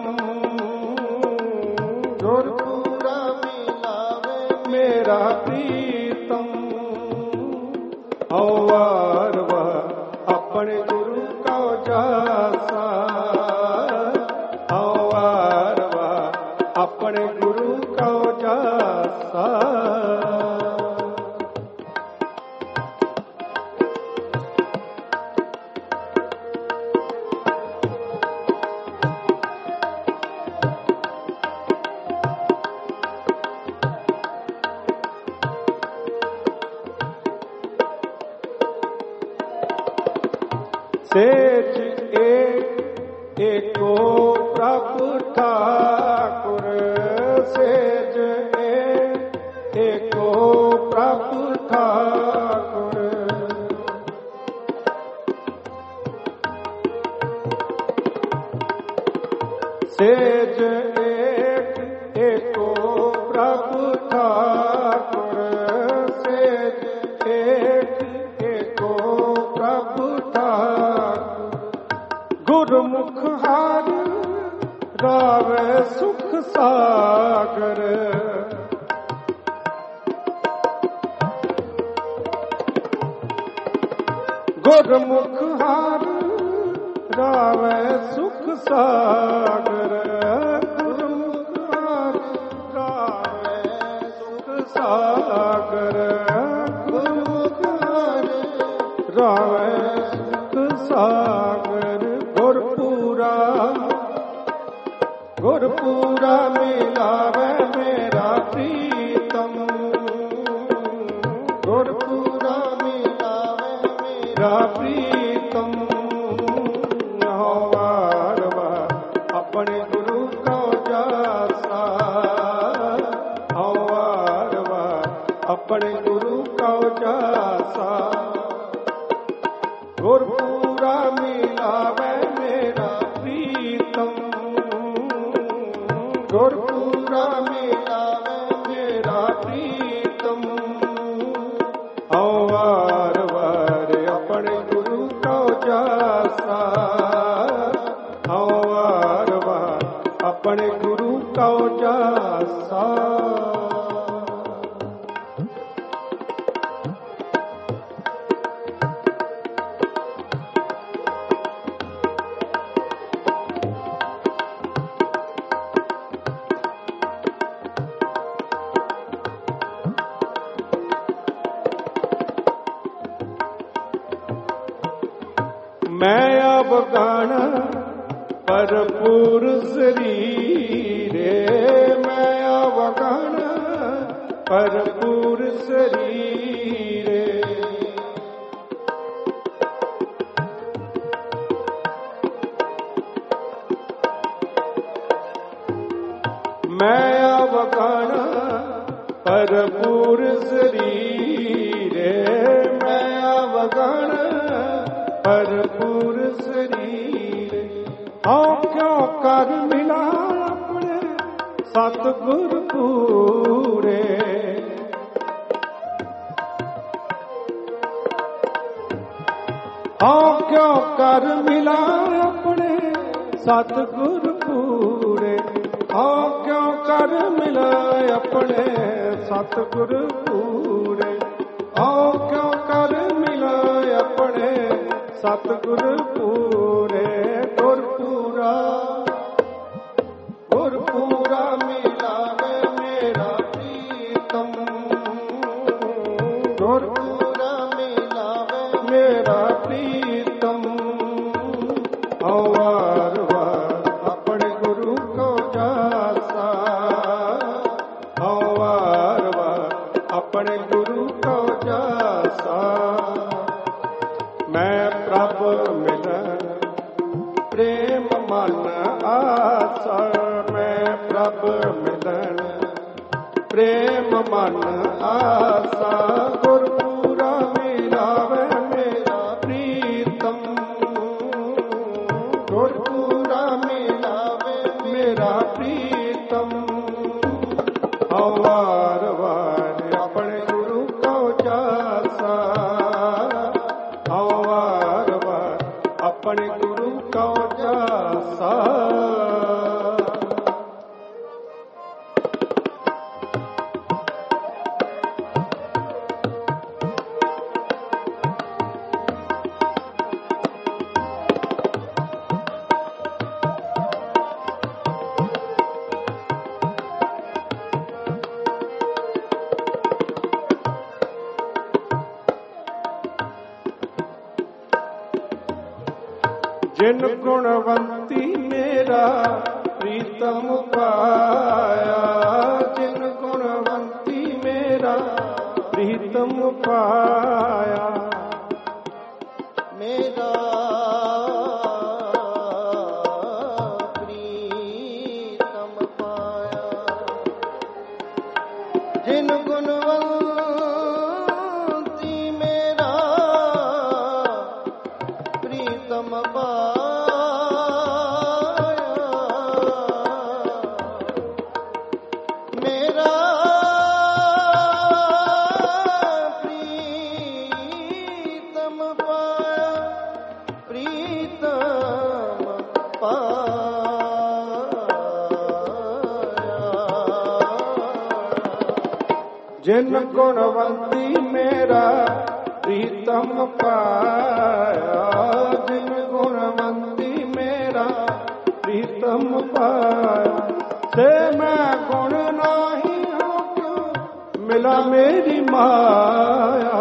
Speaker 1: गुरपूरा मिलावे मेरा प्रीतम। औ वार वार अपने गुरु को जासा, औ वार वार अपने गुरु को जासा। एको प्रभु ठाकुर सेज एको प्रभु ठाकुर। सेज एक एको प्रभु ठाकुर सेज एक एको प्रभु ठाकुर। गुरमुख हार रावे सुख सागर। गुरमुख हार रावे सुख सागर। गुरमुख हार रावे सुख सागर। गुरमुख हार रावे सुख सागर। गुरपुरा गुरपुरा मिलावे मेरा प्रीतम। गुरपुरा मिलावे मेरा प्रीतम। वार वार अपने गुरु को जासा। वार वार अपने गुरु को जासा। गुरपुरा मिलावे मेरा प्रीतम। गुरपुरा मिलावे मेरा प्रीतम। वार वार अपने गुरु को जासा। वार वार अपने गुरु को जासा। मैं अब गाना भरपूर शरीरे। मैं अब गाना भरपूर शरीरे। मैं अब गाना भरपूर शरीरे। मैं अब गाना भरपूर शरीर। हाँ क्यों कर मिला अपने सतगुर पूरे। हाँ क्यों कर मिला अपने सतगुर पूरे। हाँ क्यों कर मिला अपने सतगुर पूरे। हाँ क्यों कर मिला अपने सतगुर पूरे। गुरपुरा गुरपुरा मिलावे मेरा प्रीतम। गुरपुरा मिलावे मेरा प्रीतम। वार वार अपने गुरु को जासा। वार वार अपने गुरु को जासा। मैं प्रभु मिलन प्रेम मन आसा। मैं प्रभु मिलन प्रेम मन आसा। गुरपुरा मिलावे मेरा प्रीतम। गुरपुरा मिलावे मेरा प्रीतम। वार वार अपने गुरु को जासा। वार वार अपने गुरु को जासा। जिन गुणवंती मेरा प्रीतम पाया। जिन गुणवंती मेरा प्रीतम पाया।
Speaker 2: मेरा
Speaker 1: जिन गुणवंती मेरा प्रीतम पाया, जिन गुणवंती मेरा प्रीतम पाया, से मैं गुण नाही हूँ क्यों मिला मेरी माया।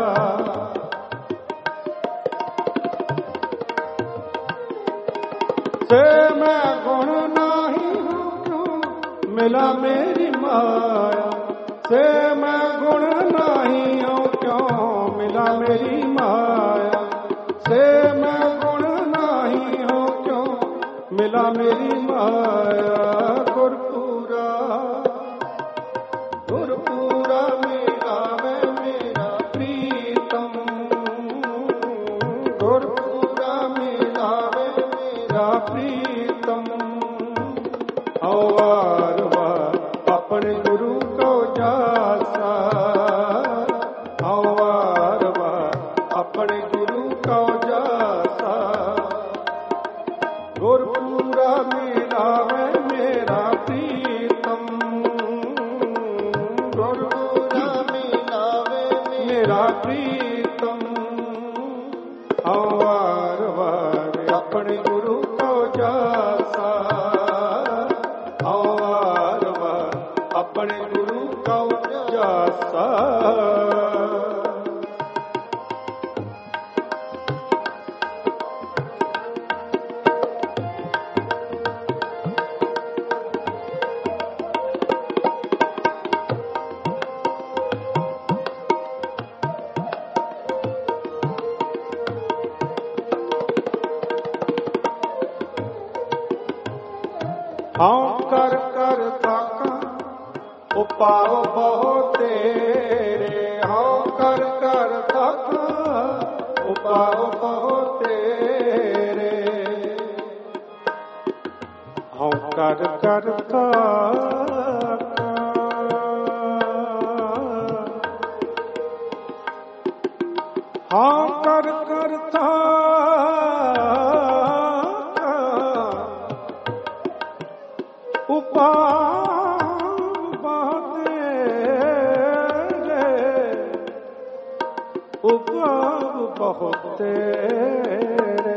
Speaker 1: से मैं गुण नाही हूँ क्यों मिला मेरी माया, से मैं गुण नाही हूँ क्यों मिला मेरी माया, से मैं गुण नाही हूँ क्यों मिला मेरी माया। गुरपुरा गुरपुरा मेरा वे मेरा प्रीतम, गुरपुरा मेरा वे मेरा प्रीतम, वार वार अपने गुरु को जासा, वार वार अपने गुरु को जासा। गुरपुरा मेरा वे मेरा प्रीतम, गुरपुरा मेरा वे मेरा प्रीतम, वार वार अपने गुरु को जासा, वार वार अपने गुरु को जासा। हाँ कर कर ताका उपाओ बहुत तेरे, हाँ कर कर ताका उपाओ बहुत तेरे, हाँ कर कर ताका, हाँ कर कर ताका उपाओ तेरे, उपाओ बहुत तेरे,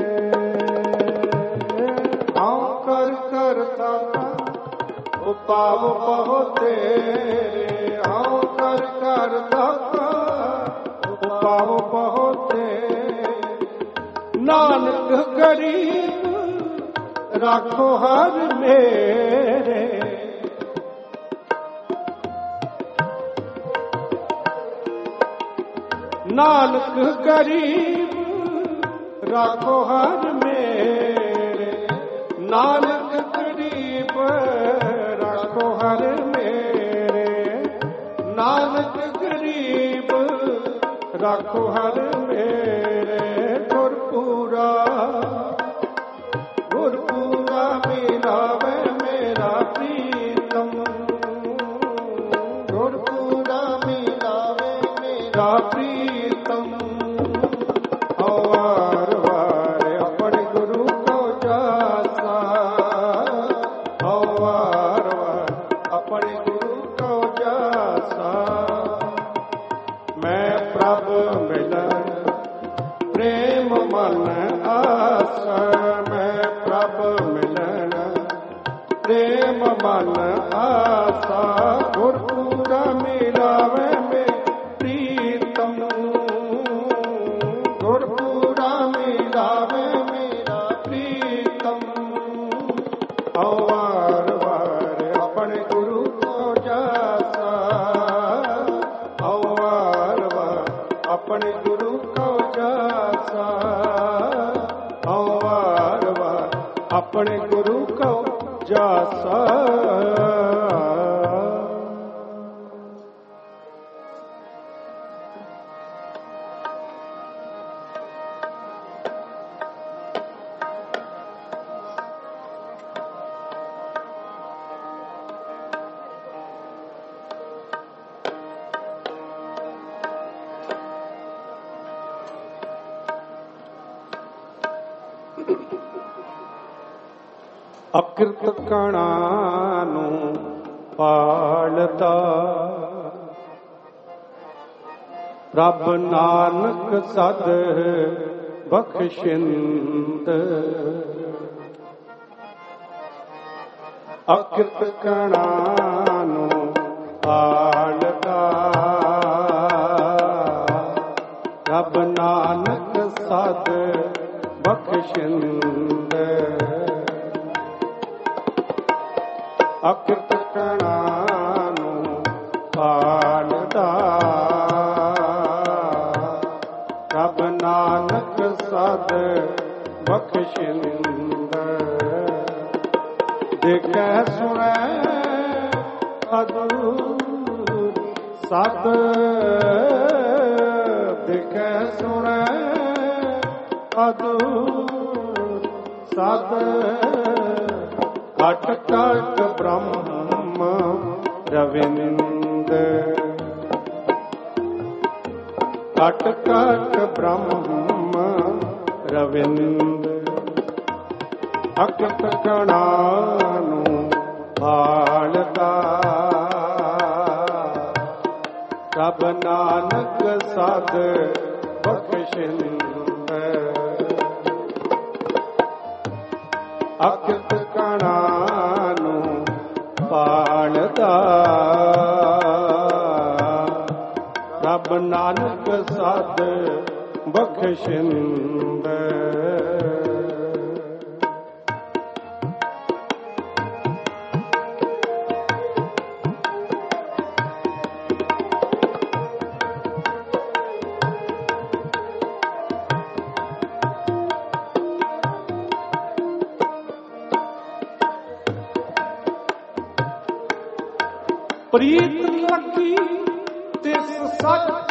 Speaker 1: हाँ कर कर ताका उपाओ बहुत तेरे, हाँ कर कर ताका उपाओ बहुत तेरे। नानक गरीब राखो हर मेरे, नानक गरीब राखो हर मेरे, नानक गरीब राखो हर मेरे, नानक गरीब राखो हर मेरे। गुरपुरा गुरपुरा मेरा वे मेरा प्रीतम, गुरपुरा मेरा वे मेरा प्रीतम, वार वार अपने गुरु को जासा, वार वार अपने गुरु को जासा। मैं प्रभ मिलन प्रेम मन आसा, मैं प्रभ मिलन प्रेम मन आसा। गुरपुरा मेरा वे मेरा प्रीतम, गुरपुरा मेरा वे मेरा प्रीतम, वार वार अपने गुरु को जासा, वार वार अपने गुरु को जासा, वार वार अपने गुरु को जासा। ਅਕਿਰਤ ਕਣਾ ਨੂੰ ਪਾਲਦਾ, ਪ੍ਰਭ ਨਾਨਕ ਸਦ ਬਖਸ਼ਿੰਦ ਅਕਿਰਤ ਕਣਾ ਨੂੰ ਆਲਦਾ ਪ੍ਰਭ ਨਾਨਕ ਸਦ ਬਖਸ਼ਿੰਦ ਅਕਿਰਤ ਕਣਾ ਨੂੰ ਆਲਦਾ ਪ੍ਰਭ ਨਾਨਕ ਸਦ ਬਖਸ਼ਿੰਦ ਦੇਖੈ ਸੁਣੈ ਅਦੂਰ ਸਤ ਦੇਖੈ ਸੁਣੈ ਅਦੂਰ ਸਤ ਅਟ ਕਟ ਬ੍ਰਹਮ ਰਵਿੰਦ ਅਟ ਕਟ ਬ੍ਰਹਮ ਰਵਿੰਦ ਅਕਿਰਤ ਕਣਾ ਨੂੰ ਭਾਲਦਾ ਪ੍ਰਭ ਨਾਨਕ ਸਦ ਬਖਸ਼ਿੰਦ ਅਕਿਰਤ ਕਣਾ ਨੂੰ ਭਾਲਦਾ ਪ੍ਰਭ ਨਾਨਕ ਸਦ ਬਖਸ਼ਿੰਦ ਪ੍ਰੀਤ ਲੱਗੀ ਤਿਸ ਸੱਚ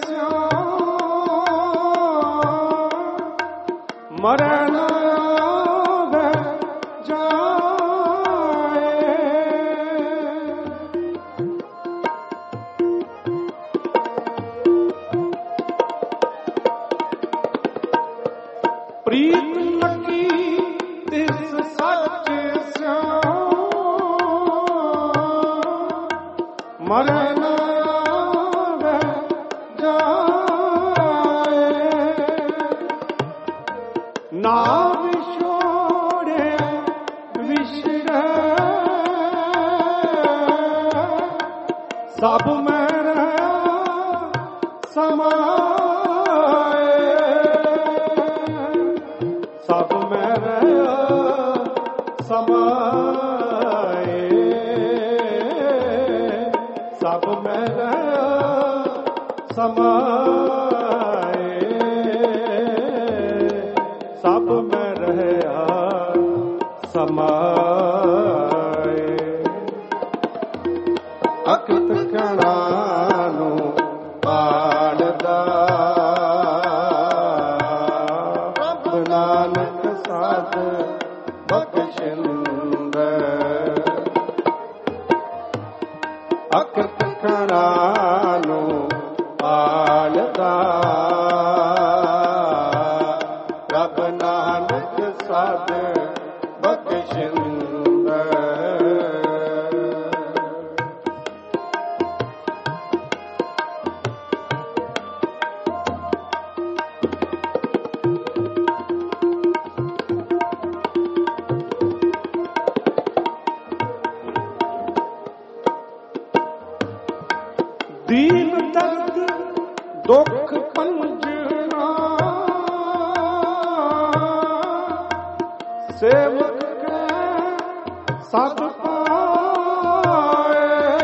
Speaker 1: ਸਿਉ ਮਰਨ ਆਵੈ ਜਾਏ ਪ੍ਰੀਤ ਲੱਗੀ ਤਿਸ ਸੱਚ ਸਿਉ ਮਰਨ ਆਵੈ ਜਾਏ ਨਾ ਵਿਛੋੜਿਆ ਵਿਛੜੈ ਸਭ ਮੈਂ ਰਹਾ ਸਮਾਏ ਸਭ ਮੈਂ ਰਹਾ ਸਮਾਏ ਸਭ ਮੈਂ ਰਹਾ ਸਮਾਏ ਸਭ ਮੈਂ ਰਹਾ ਸਮਾਏ ਅਕਿਰਤ ਕਣਾ ਨੂੰ ਭਾਲਦਾ ਪ੍ਰਭ ਨਾਨਕ ਸਦ ਬਖਸ਼ਿੰਦ ਅਕਿਰਤ ਕਣਾ ਨੂੰ ਭਾਲਦਾ ਪ੍ਰਭ ਨਾਨਕ ਸਦ ਬਖਸ਼ਿੰਦ ਦੀਨ ਦਰਦ ਦੁੱਖ ਪੰਜਣਾ ਸੇਵਕ ਕੈ ਸਦ ਪਾਏ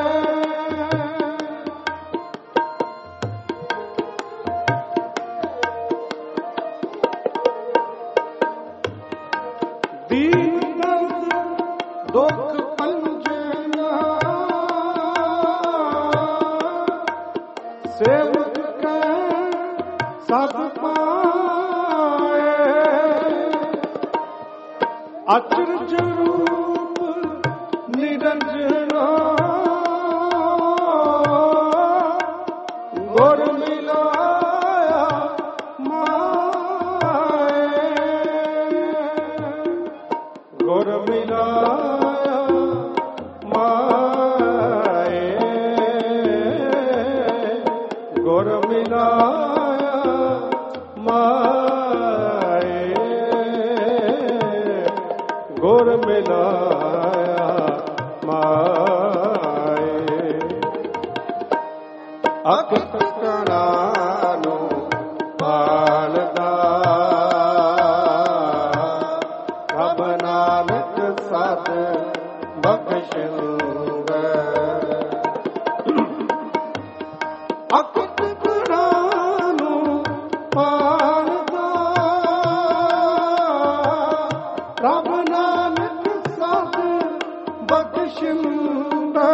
Speaker 1: ਦੀਨ ਦਰਦ ਦੁੱਖ ਪੰਜਣਾ ਸੇਵਕ ਕੈ ਸਦ ਪਾਏ ਅਚਰਜ ਰੂਪ ਨਿਰੰਜਨਾ ਗੁਰ ਮਿਲਾਇਆ ਮਾਏ ਗੁਰ ਮਿਲਾਇਆ ਮਾਏ ਗੁਰ ਮਿਲਾਇਆ ਮਿਲਾਇਆ ਮਾਏ। ਅਕਤ ਕਣਾ ਨੂੰ ਪਾਲਦਾ ਪ੍ਰਭ ਨਾਨਕ ਸਤ ਬਖਸ਼ਿੰਦਾ। ਅਕਤ ਕਣਾ ਨੂੰ ਪਾਲਦਾ ਪ੍ਰਭ ਨਾਨਕ ਸਤ ਬਖਸ਼ਿੰਦਾ।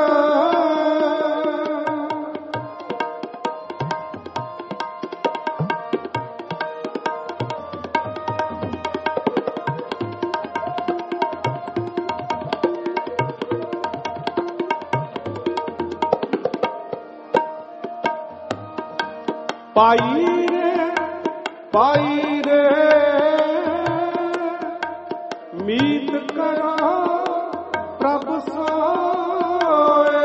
Speaker 1: ਪਾਈ ਰੇ ਪਾਈ ਰੇ ਮੀਤ ਕਰਾਂ ਪ੍ਰਭ ਸੋਏ।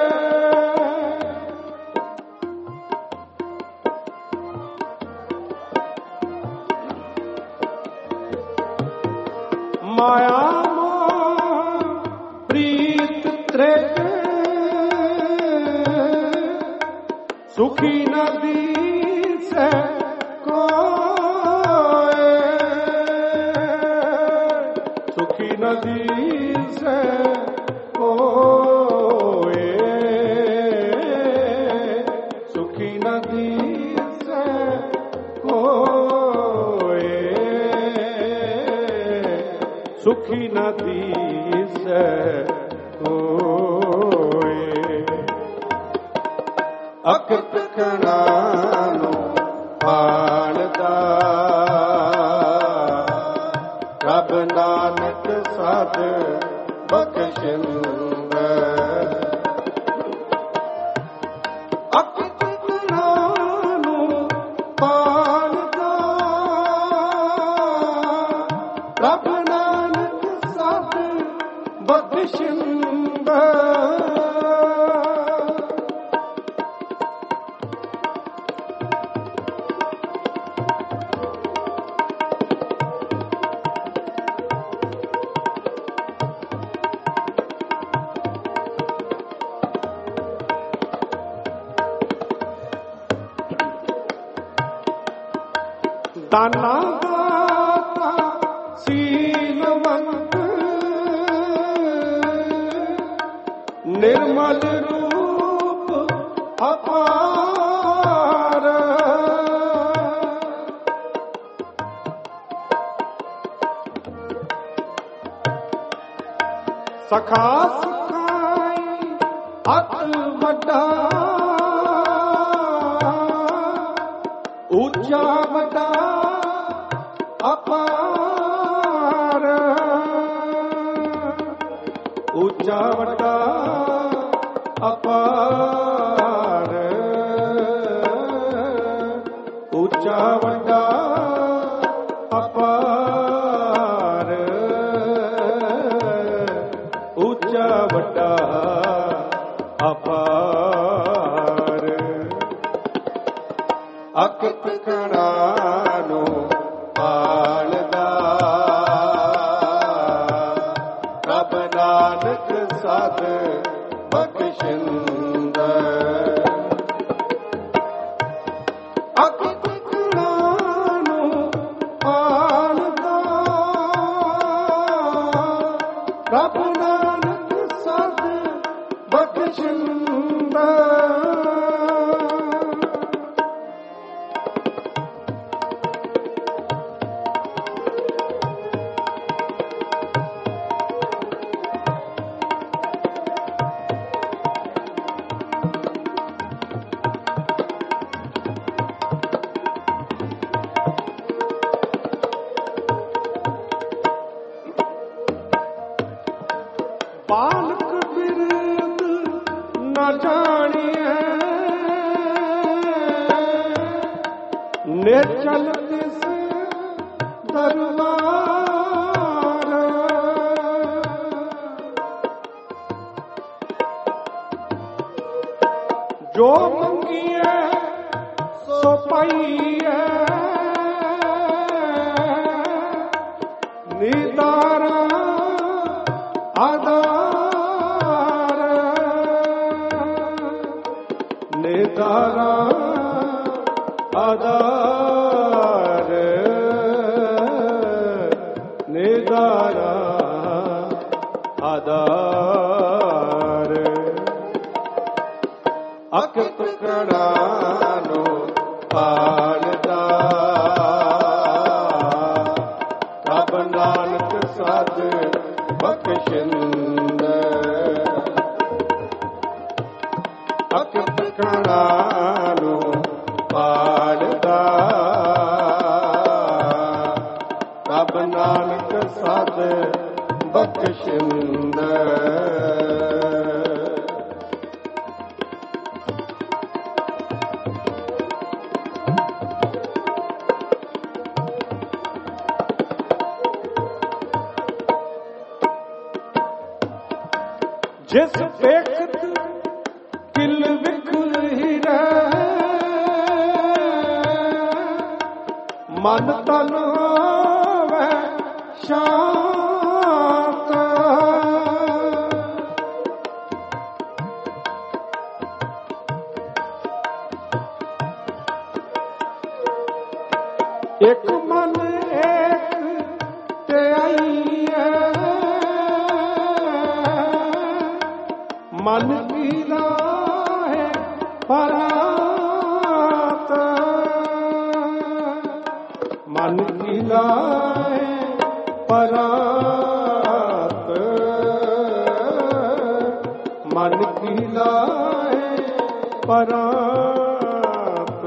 Speaker 1: ਮਾਇਆ ਮੋਹ ਪ੍ਰੀਤ ਤ੍ਰਿਗ ਸੁਖੀ ਨਦੀ ਕੋਏ। ਸੁਖੀ ਨਦੀ ਸੇ ਕੋਏ। ਸੁਖੀ ਨਦੀ ਸੇ ਕੋਏ। ਸੁਖੀ ਨਦੀ ਸੇ ਕੋਏ। ਅਕਤ ਕਣਾ ਨੂੰ ਪਾਲਦਾ ਪ੍ਰਭ ਨਾਨਕ ਸਤ ਬਖਸ਼ਿੰਦਾ। ਅਕਤ ਕਣਾ ਨੂੰ ਪਾਲਦਾ ਪ੍ਰਭ ਨਾਨਕ ਸਤ ਬਖਸ਼ਿੰਦਾ। ਦਾਨਾ ਦਾਤਾ ਸੀਲਵੰਤ ਨਿਰਮਲ ਰੂਪ ਅਪਾਰ। ਸਖਾ ਸਖਾਈ ਅਤ ਵੱਡਾ ਉੱਚਾ ਵੱਡਾ ਅਪਾਰ। ਉੱਚਾ ਵੱਡਾ ਅਪਾਰ। ਉੱਚਾ ਵੱਡਾ ਅਪਾਰ। ਉੱਚਾ ਵੱਡਾ ਅਪਾਰ। ਅਕਤ ਕਣਾ ਨੂੰ ਪਾਲਦਾ ਪ੍ਰਭ ਨਾਨਕ ਸਤ ਬਖਸ਼ਿੰਦਾ। ਅਕਤ ਕਣਾ ਨੂੰ ਪਾਲਦਾ ਪ੍ਰਭ ਨਾਨਕ ਸਤ ਬਖਸ਼ਿੰਦਾ। ਬਾਲਕ ਬਿਰਦ ਨ ਜਾਣੀਐ ਨਿਰਚਲ ਤਿਸ ਦਰਬਾਰ। ਜੋ ਮੰਗੀਐ ਸੋ ਪਾਈਐ ਨਿਦਾਰਾ ਨਿਦਾਰਾ ਆਧਾਰ ਨਿਦਾਰਾ ਆਧਾਰ ਅਕਿਰਤ ਕਣਾ ਨੂੰ ਪਾਲਦਾ ਪ੍ਰਭ ਨਾਨਕ ਸਾਧ ਬਖਸ਼ਿੰਦ ਅਕਿਰਤ ਕਣਾ ਨੂੰ ਪਾਲਦਾ ਪ੍ਰਭ ਨਾਨਕ ਸਾਧ ਬਖਸ਼ਿੰਦ ਜਿਸ ਵੇਖਤ ਕਿਲ ਵਿਖੁਲ ਹੀ ਰਹਿ ਮਨ ਤਨ ਹੋਵੇ ਸ਼ਾਂਤ ਇੱਕ ਮਨ ਏਕ ਧਿਆਈ ਮਨ ਕੀ ਲਾਹੇ ਪਰਾਤ ਮਨ ਕੀ ਲਾਹੇ ਪਰਾਤ ਮਨ ਕੀ ਲਾਹੇ ਪਰਾਤ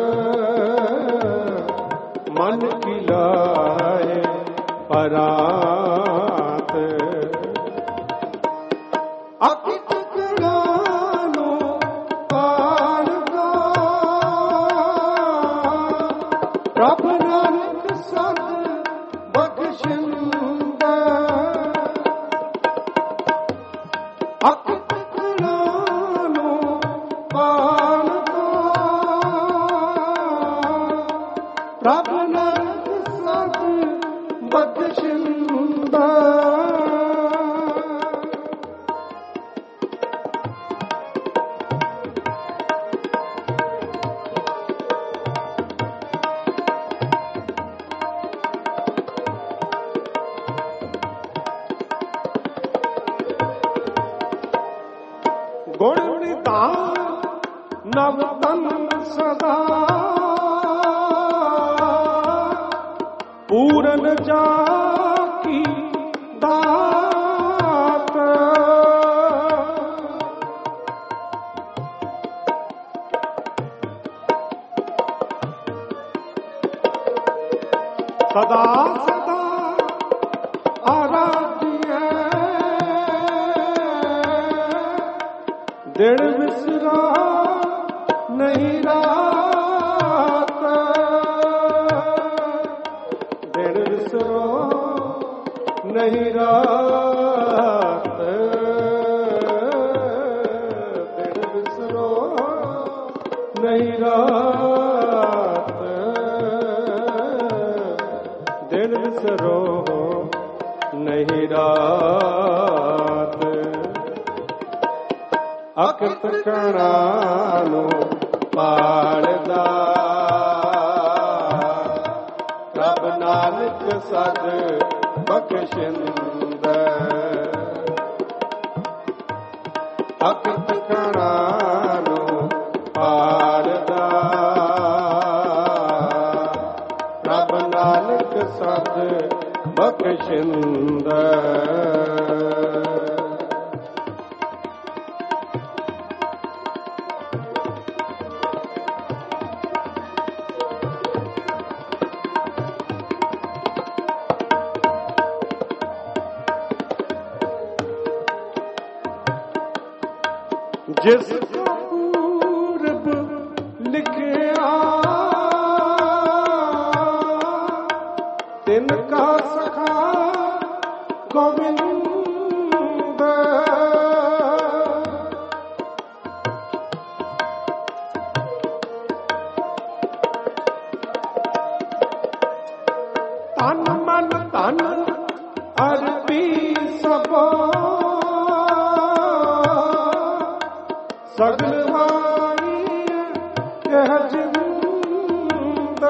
Speaker 1: ਮਨ ਕੀ ਲਾਹੇ ਪਰਾਤ ਅਕਿਰਤ ਕਣਾ ਨੂੰ ਪਾਲਦਾ ਪ੍ਰਭ ਨਾਨਕ ਸਾਧ ਬਖਸ਼ਿੰਦ ਅਕਿਰਤ ਕਣਾ ਨੂੰ ਪਾਲਦਾ ਪ੍ਰਭ ਨਾਨਕ ਸਾਧ ਬਖਸ਼ਿੰਦ ਗੁਣ ਨਿਧਾਨ ਨਵ ਤਨ ਸਦਾ ਪੂਰਨ ਜਾ ਕੀ ਦਾਤ ਸਦਾ ਸਦਾ ਆਰਾਧਿਆ ਦਿਨ ਵਿਸਰਾ ਨਹੀਂ ਰਾਤ ਦਿਨ ਵਿਸਰੋ ਨਹੀਂ ਰਾਤ ਦਿਨ ਵਿਸਰੋ ਨਹੀਂ ਰਾਤ ਦਿਨ ਵਿਸਰੋ ਨਹੀਂ ਰਾਤ ਅਕਿਰਤ ਕਣਾ ਨੂੰ ਪਾਲਦਾ ਪ੍ਰਭ ਨਾਨਕ ਸਾਧ ਬਖਸ਼ਿੰਦ ਅਕਿਰਤ ਕਣਾ ਨੂੰ ਪਾਲਦਾ ਪ੍ਰਭ ਨਾਨਕ ਸਾਧ ਬਖਸ਼ਿੰਦ ਜਿਸ ਪੂਰਬ ਲਿਖਿਆ ਤਿਨ ਕਾ ਸਖਾ ਗੋਬਿੰਦ ਤਨ ਮਨ ਤਨ ਅਰਪੀ ਸਭੋ ਸਗਲ ਵਾਰੀ ਇਹ ਜਿੰਦ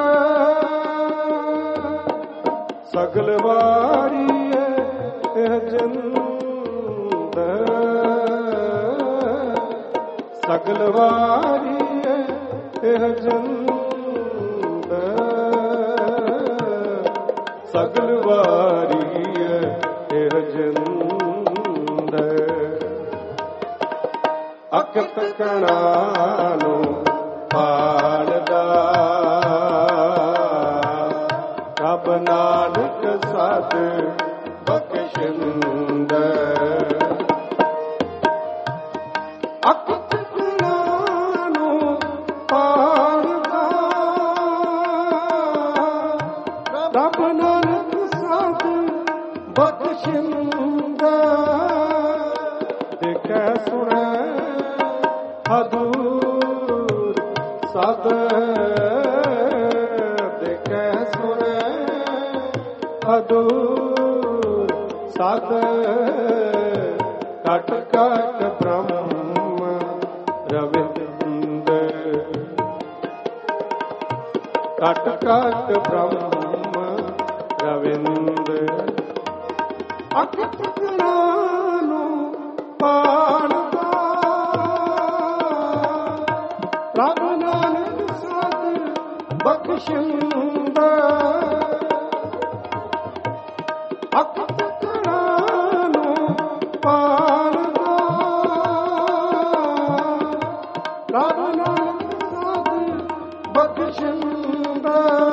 Speaker 1: ਸਗਲ ਵਾਰੀਏ ਇਹ ਜਿੰਦ ਸਗਲ ਵਾਰੀਏ ਇਹ ਜਿੰਦ ਸਗਲ ਵਾਰੀਏ ਇਹ ਜਿੰਦ ਅਕਤ ਕਣਾ ਨੂੰ ਪਾਲਦਾ ਰੱਬ ਨਾਨਕ ਸਤ ਬਖਸ਼ਿੰਦ ਅਕਤ ਕਣਾ ਨੂੰ ਪਾਲਦਾ ਰੱਬ ਨਾਨਕ ਸਤ ਬਖਸ਼ਿੰਦ ਦੇਖੈ ਸੁਣੈ ਹਦੂਰ ਸਦ ਦੇਖੈ ਸੁਣੈ ਹਦੂਰ ਸਦ ਕਟ ਕਟ ਬ੍ਰਹਮ ਰਵਿੰਦ ਕਟ ਕਟ ਬ੍ਰਹਮ ਰਵਿੰਦ ਅਕਤ ਕਣਾ ਨੂੰ ਪਾਣਦਾ ਰੱਬ ਨਾਨਕ ਸਤ ਬਖਸ਼ਿੰਦ ਅਕਤ ਕਣਾ ਨੂੰ ਪਾਣਦਾ ਰੱਬ ਨਾਨਕ ਸਤ ਬਖਸ਼ਿੰਦ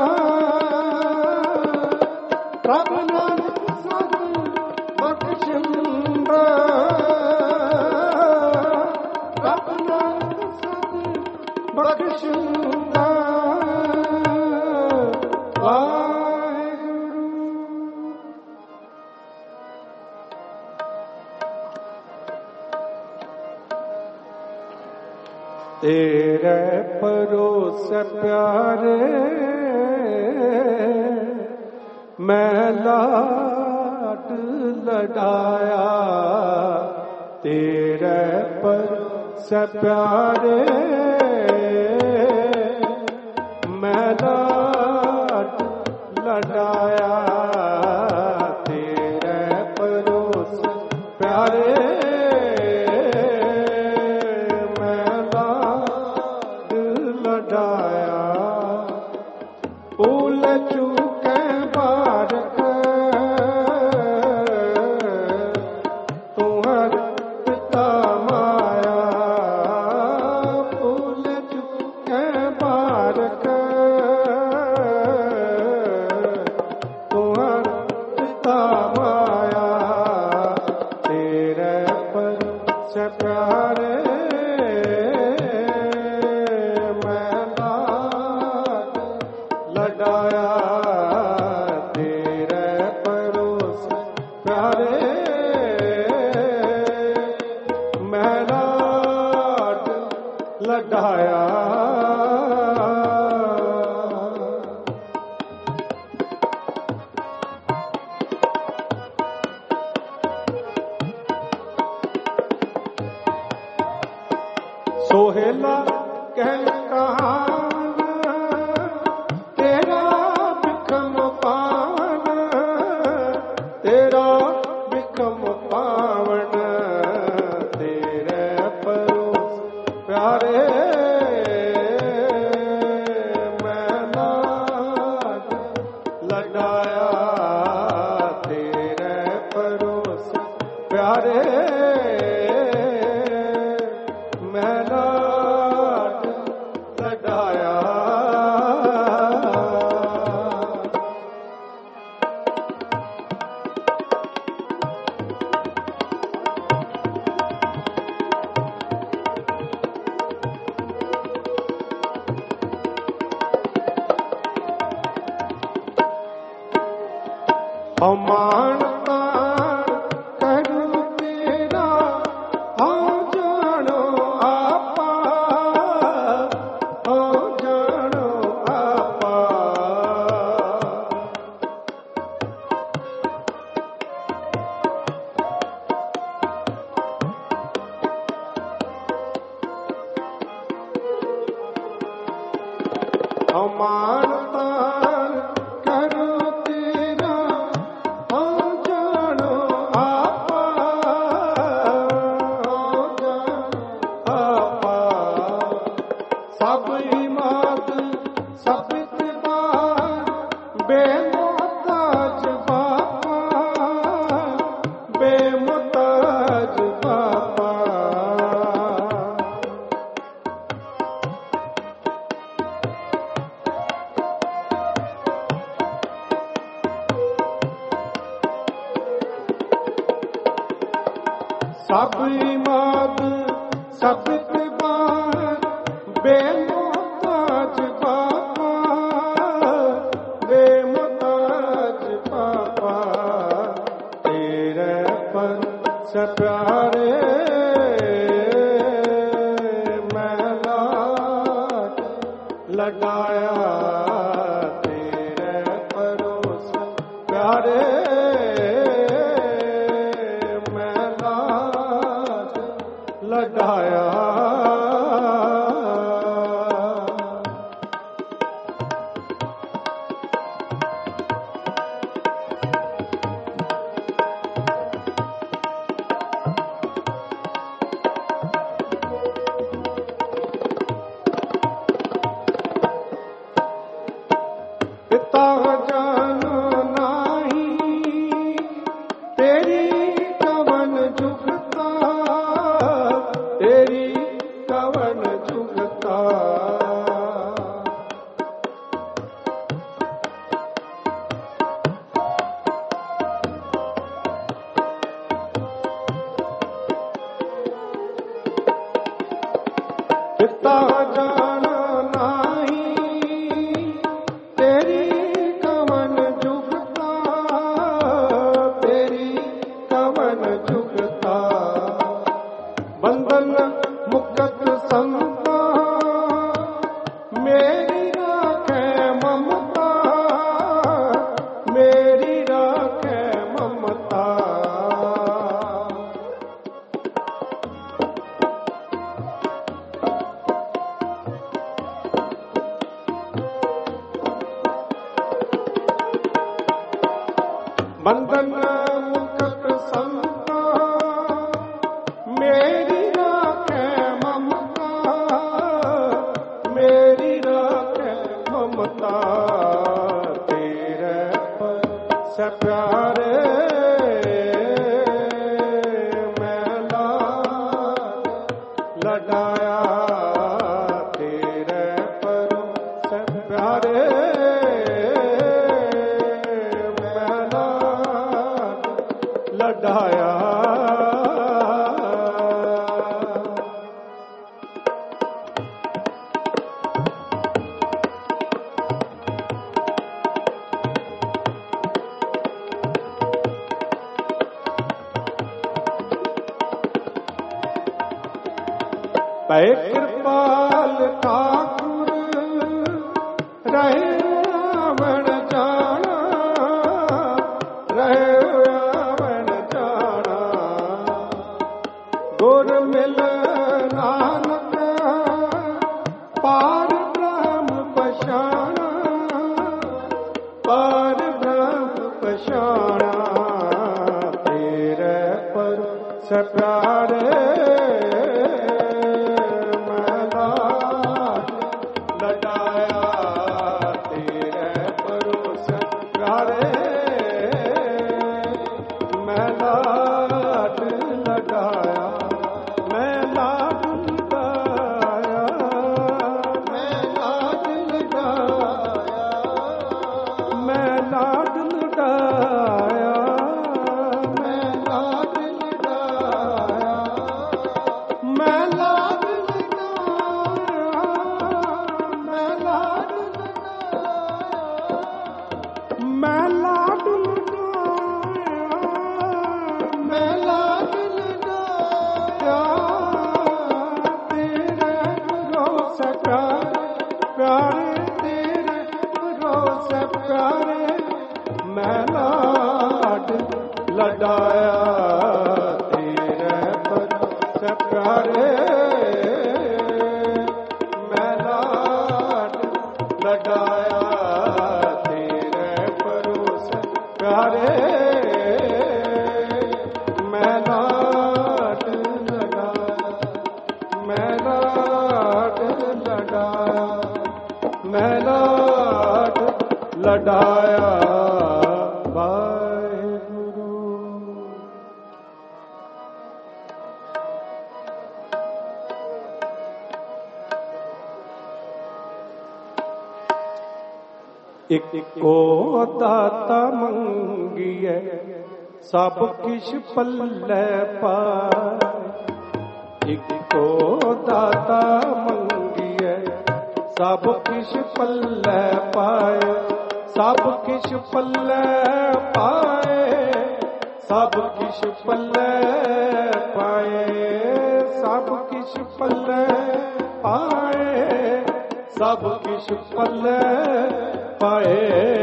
Speaker 1: ਰੱਬ ਨਾਨਕ ਸਤ ਬਖਸ਼ਿੰਦ ਰੱਬ ਨਾਨਕ ਸਤ ਬਖਸ਼ਿੰਦ ਵਾਹਿਗੁਰੂ। ਤੇਰੇ ਭਰੋਸੇ ਪਿਆਰੇ ਮੈਂ ਲਾਟ ਲਡਾਇਆ ਤੇਰੇ ਭਰੋਸੇ ਪਿਆਰੇ ਮੈਂ ਲਾਟ ਲਡਾਇਆ ਤੇਰੇ ਭਰੋਸੇ ਪਿਆਰੇ ਮੈਂ ਲਾਟ ਲਡਾਇਆ ਭੁੱਲ ਚੁੱਕੇ ਬਾਰਕ ਤੂੰ ਹਰ ਪਿਤਾ ਮਾਇਆ ਭੁੱਲ ਚੁੱਕੇ ਬਾਰਕ ਤੂੰ ਹਰ ਪਿਤਾ ਮਾਇਆ ਤੇਰੇ ਪਰ ਸੇ ਪਿਆਰੇ ਮੈਂ ਲਾਟ ਲਡਾਇਆ ਤੇਰੇ ਭਰੋਸੇ ਪਿਆਰੇ ਮੈਂ ਲਾਟ ਲਡਾਇਆ ਸੋਹੇਲਾ ਕਹਿ ਕਹਾਨ ਤੇਰਾ ਬਿਖਮ ਪਾਵਨ ਤੇਰਾ ਬਿਖਮ ਪਾਵਨ ਤੇਰੇ ਭਰੋਸੇ ਪਿਆਰੇ ਮੈਂ ਲਾਟ ਲਡਾਇਆ ਤੇਰੇ ਭਰੋਸੇ ਪਿਆਰੇ ਮੈਂ ਲਾਟ ਲਡਾਇਆ ਅਮਾਨ ਤਾਣ ਕਰੂ ਤੇਰਾ ਹਾਂ ਜਾਣੋ ਆਪਾ ਹਾਂ ਜਾਣੋ ਆਪਾ क्यों मानता करो तेरा हो जानो आपा हो जानो आपा सब इमाद सब इतबार बेमुहताज बापा बेमुहताज बापा सब इमाद सब इतबार बेमुहताज बापा बेमुहताज बापा तेरे पर से प्यारे मैं लाड लगाया तेरे परोस प्यारे लगाया पिता जानो नाही तेरी कवन जुगता तेरी कवन जुगता पिता जानो नाही तेरी कवन जुगता तेरी कवन जुगता बंधन मुक्त समता मेरी राखे ममता मेरी राखे ममता बंधन मुक्त समता मेरी राखे ममता मेरी राखे ममता तेरे पर से प्यारे मैं लाड लगाया तेरे पर से प्यारे लगाया पै कृपाल ठाकुर रहे रावण जाना रहे रावण जाना गुर मिल नानक पार ब्रह्म पछाना पार ब्रह्म पछाना तेरे पर से प्यारे लडाया तेरे पर से प्यारे मैं लाड लडा लडाया वाहेगुरु। इको दाता मंगिए सब किश पल्ले पाए। इको दाता मंगिए सब किश पल्ले पाए। सब किश पल्ले पाए। सब किश पल्ले पाए। सब किश पल्ले पाए। सब किश पल्ले पाए।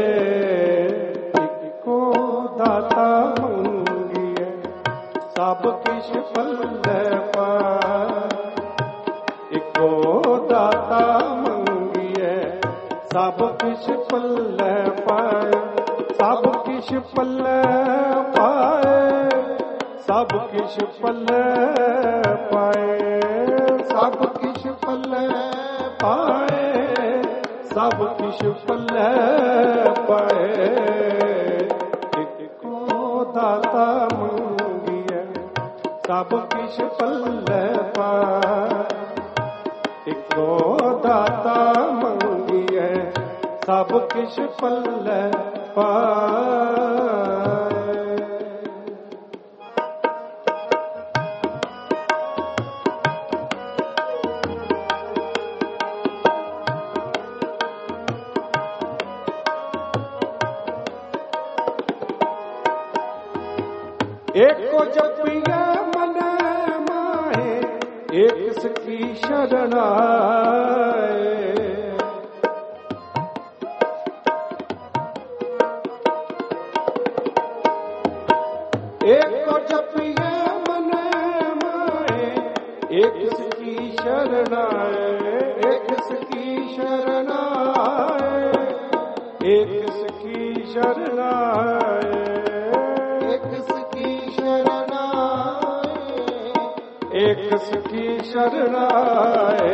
Speaker 1: इको दाता मंगिए सब किश पल्ले पाए। इको दाता मंगिए सब किश पल्ले पाए। सब किश पल्ले पाए। सब किश पल्ले पाए। सब किश पल्ले पाए। सब किश पल्ले पाए। इको दाता मंगिए सब किश पल्ले पाए। इको दाता मंगिए सब किश पल्ले पाए। एको जपिया मन माहे एक सखी शरण आए। एको जपिया मन माहे एक सखी शरण आए। एक सखी शरण आए। एक सखी शरण आए। एक सखी शरण आए।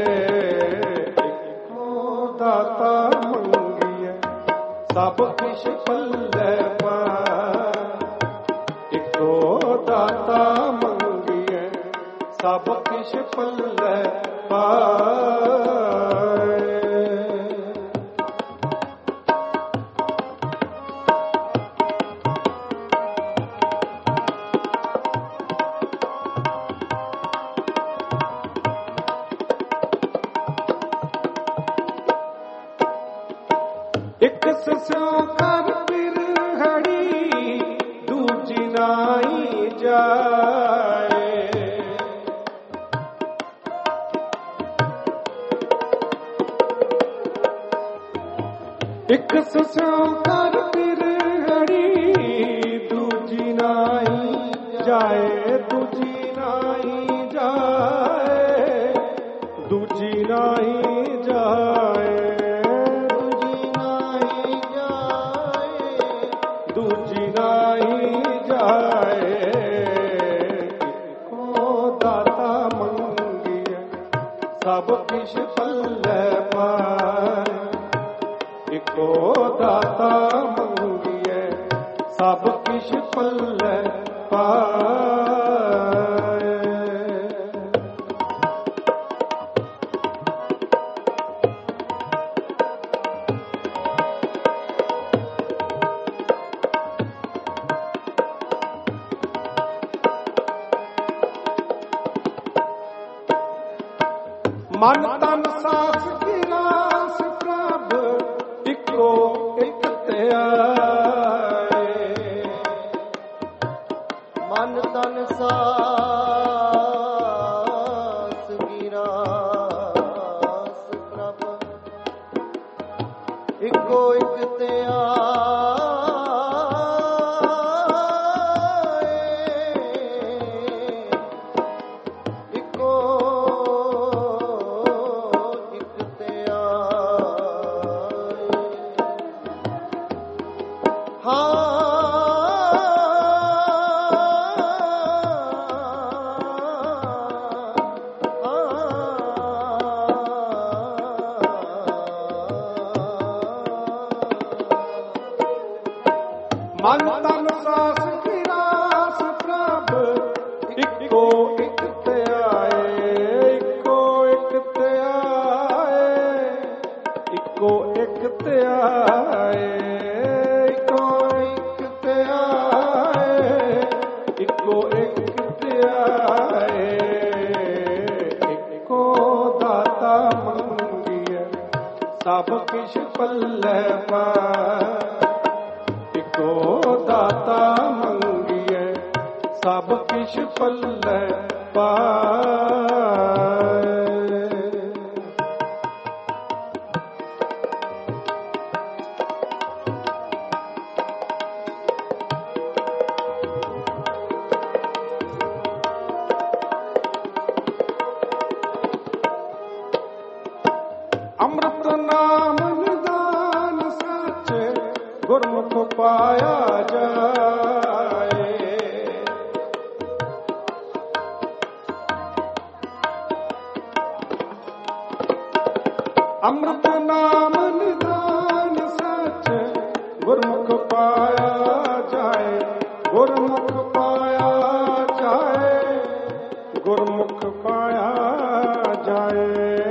Speaker 1: इको दाता मंगिए सब किश पल्ले पाए। इको दाता मंगिए सब किश पल्ले पाए। एक सस्यों कर बिरहड़ी दूजी नाई जाए। एक सस्यों कर बिरहड़ी दूजी नाई जाए। दूजी नाई जाए। दूजी नाई जाए। दूजी नाई जाए। इको दाता मंगिए सब किश पल्ले पाए। इको दाता मंगिए सब किश पल्ले पाए। मन तन सास की रास प्रभ इको एक त्याए।
Speaker 2: मन तन सास की रास प्रभ इको एक त्याए। इको हाँ
Speaker 1: किछ पल्ले पाए। इको दाता मंगिए सब किछ पल्ले पाए। अमृत नाम निदान सच गुरमुख पाया जाए। अमृत नाम निदान सच गुरमुख पाया जाए। गुरमुख पाया जाए, गुरमुख पाया जाए,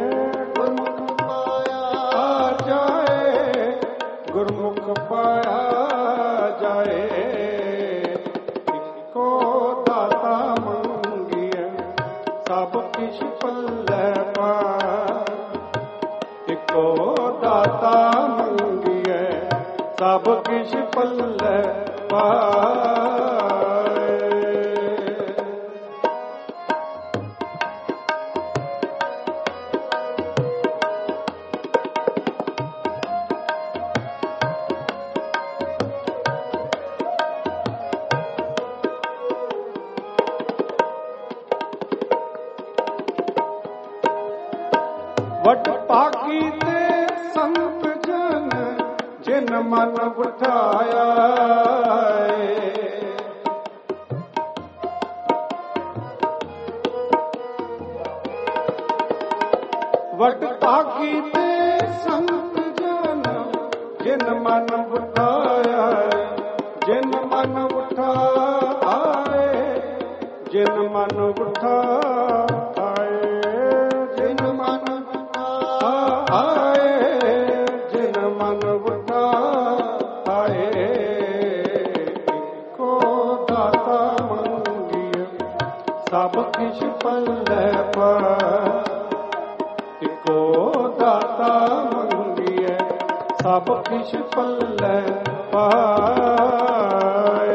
Speaker 1: गुरमुख पाया जाए। इको दाता मंगिए सब किछ पल्ले पाए। इको दाता मंगिए सब किछ पल्ले पाए। वड भागी ते संत जन जिन मन बिठाया। वड भागी ते संत जन जिन मन बिठाया। जिन मन बिठाए, जिन मन बिठाए, जिन मन आए, जिन मन बिठाए। इको दाता मंगिए सब किछ पल्ले पाए। इको दाता मंगिए सब किछ पल्ले पाए।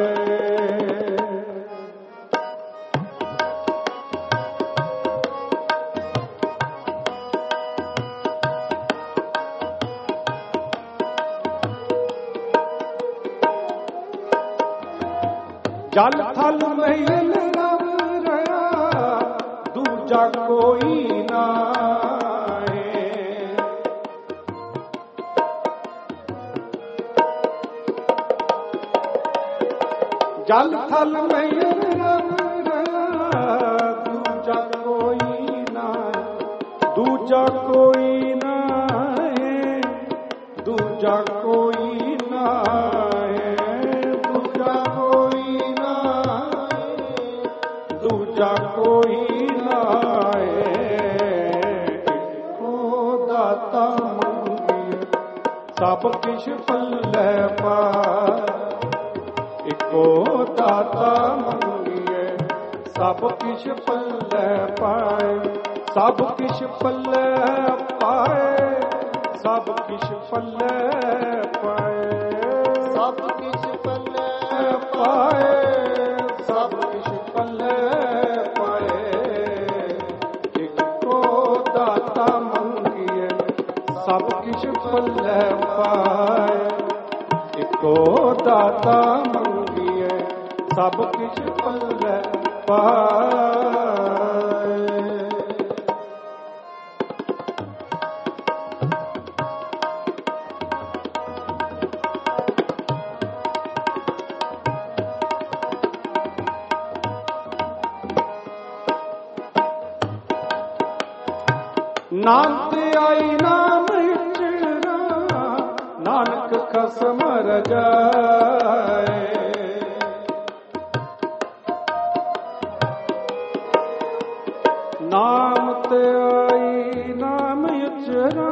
Speaker 1: जल थल महल रव रहा दूजा कोई नाहे। जल थल महल रव रहा दूजा कोई नाहे। दूजा कोई नाहे, दूजा कोई नाहे, दूजा कोई दूजा कोई नाए। इको दाता मंगिए सब किछ पल्ले पाए। इको दाता मंगिए सब किछ पल्ले पाए। सब किछ पल्ले पाए, सब किछ पल्ले पाए, सब किछ पल्ले पाए, सब किछ पल्ले पाए। इको दाता मंगिए सब किछ पल्ले पाए। इको दाता मंगिए सब किछ पल्ले पाए। नानक आई नाम इचरा नानक खसम रजाए। नाम ते आई नाम इचरा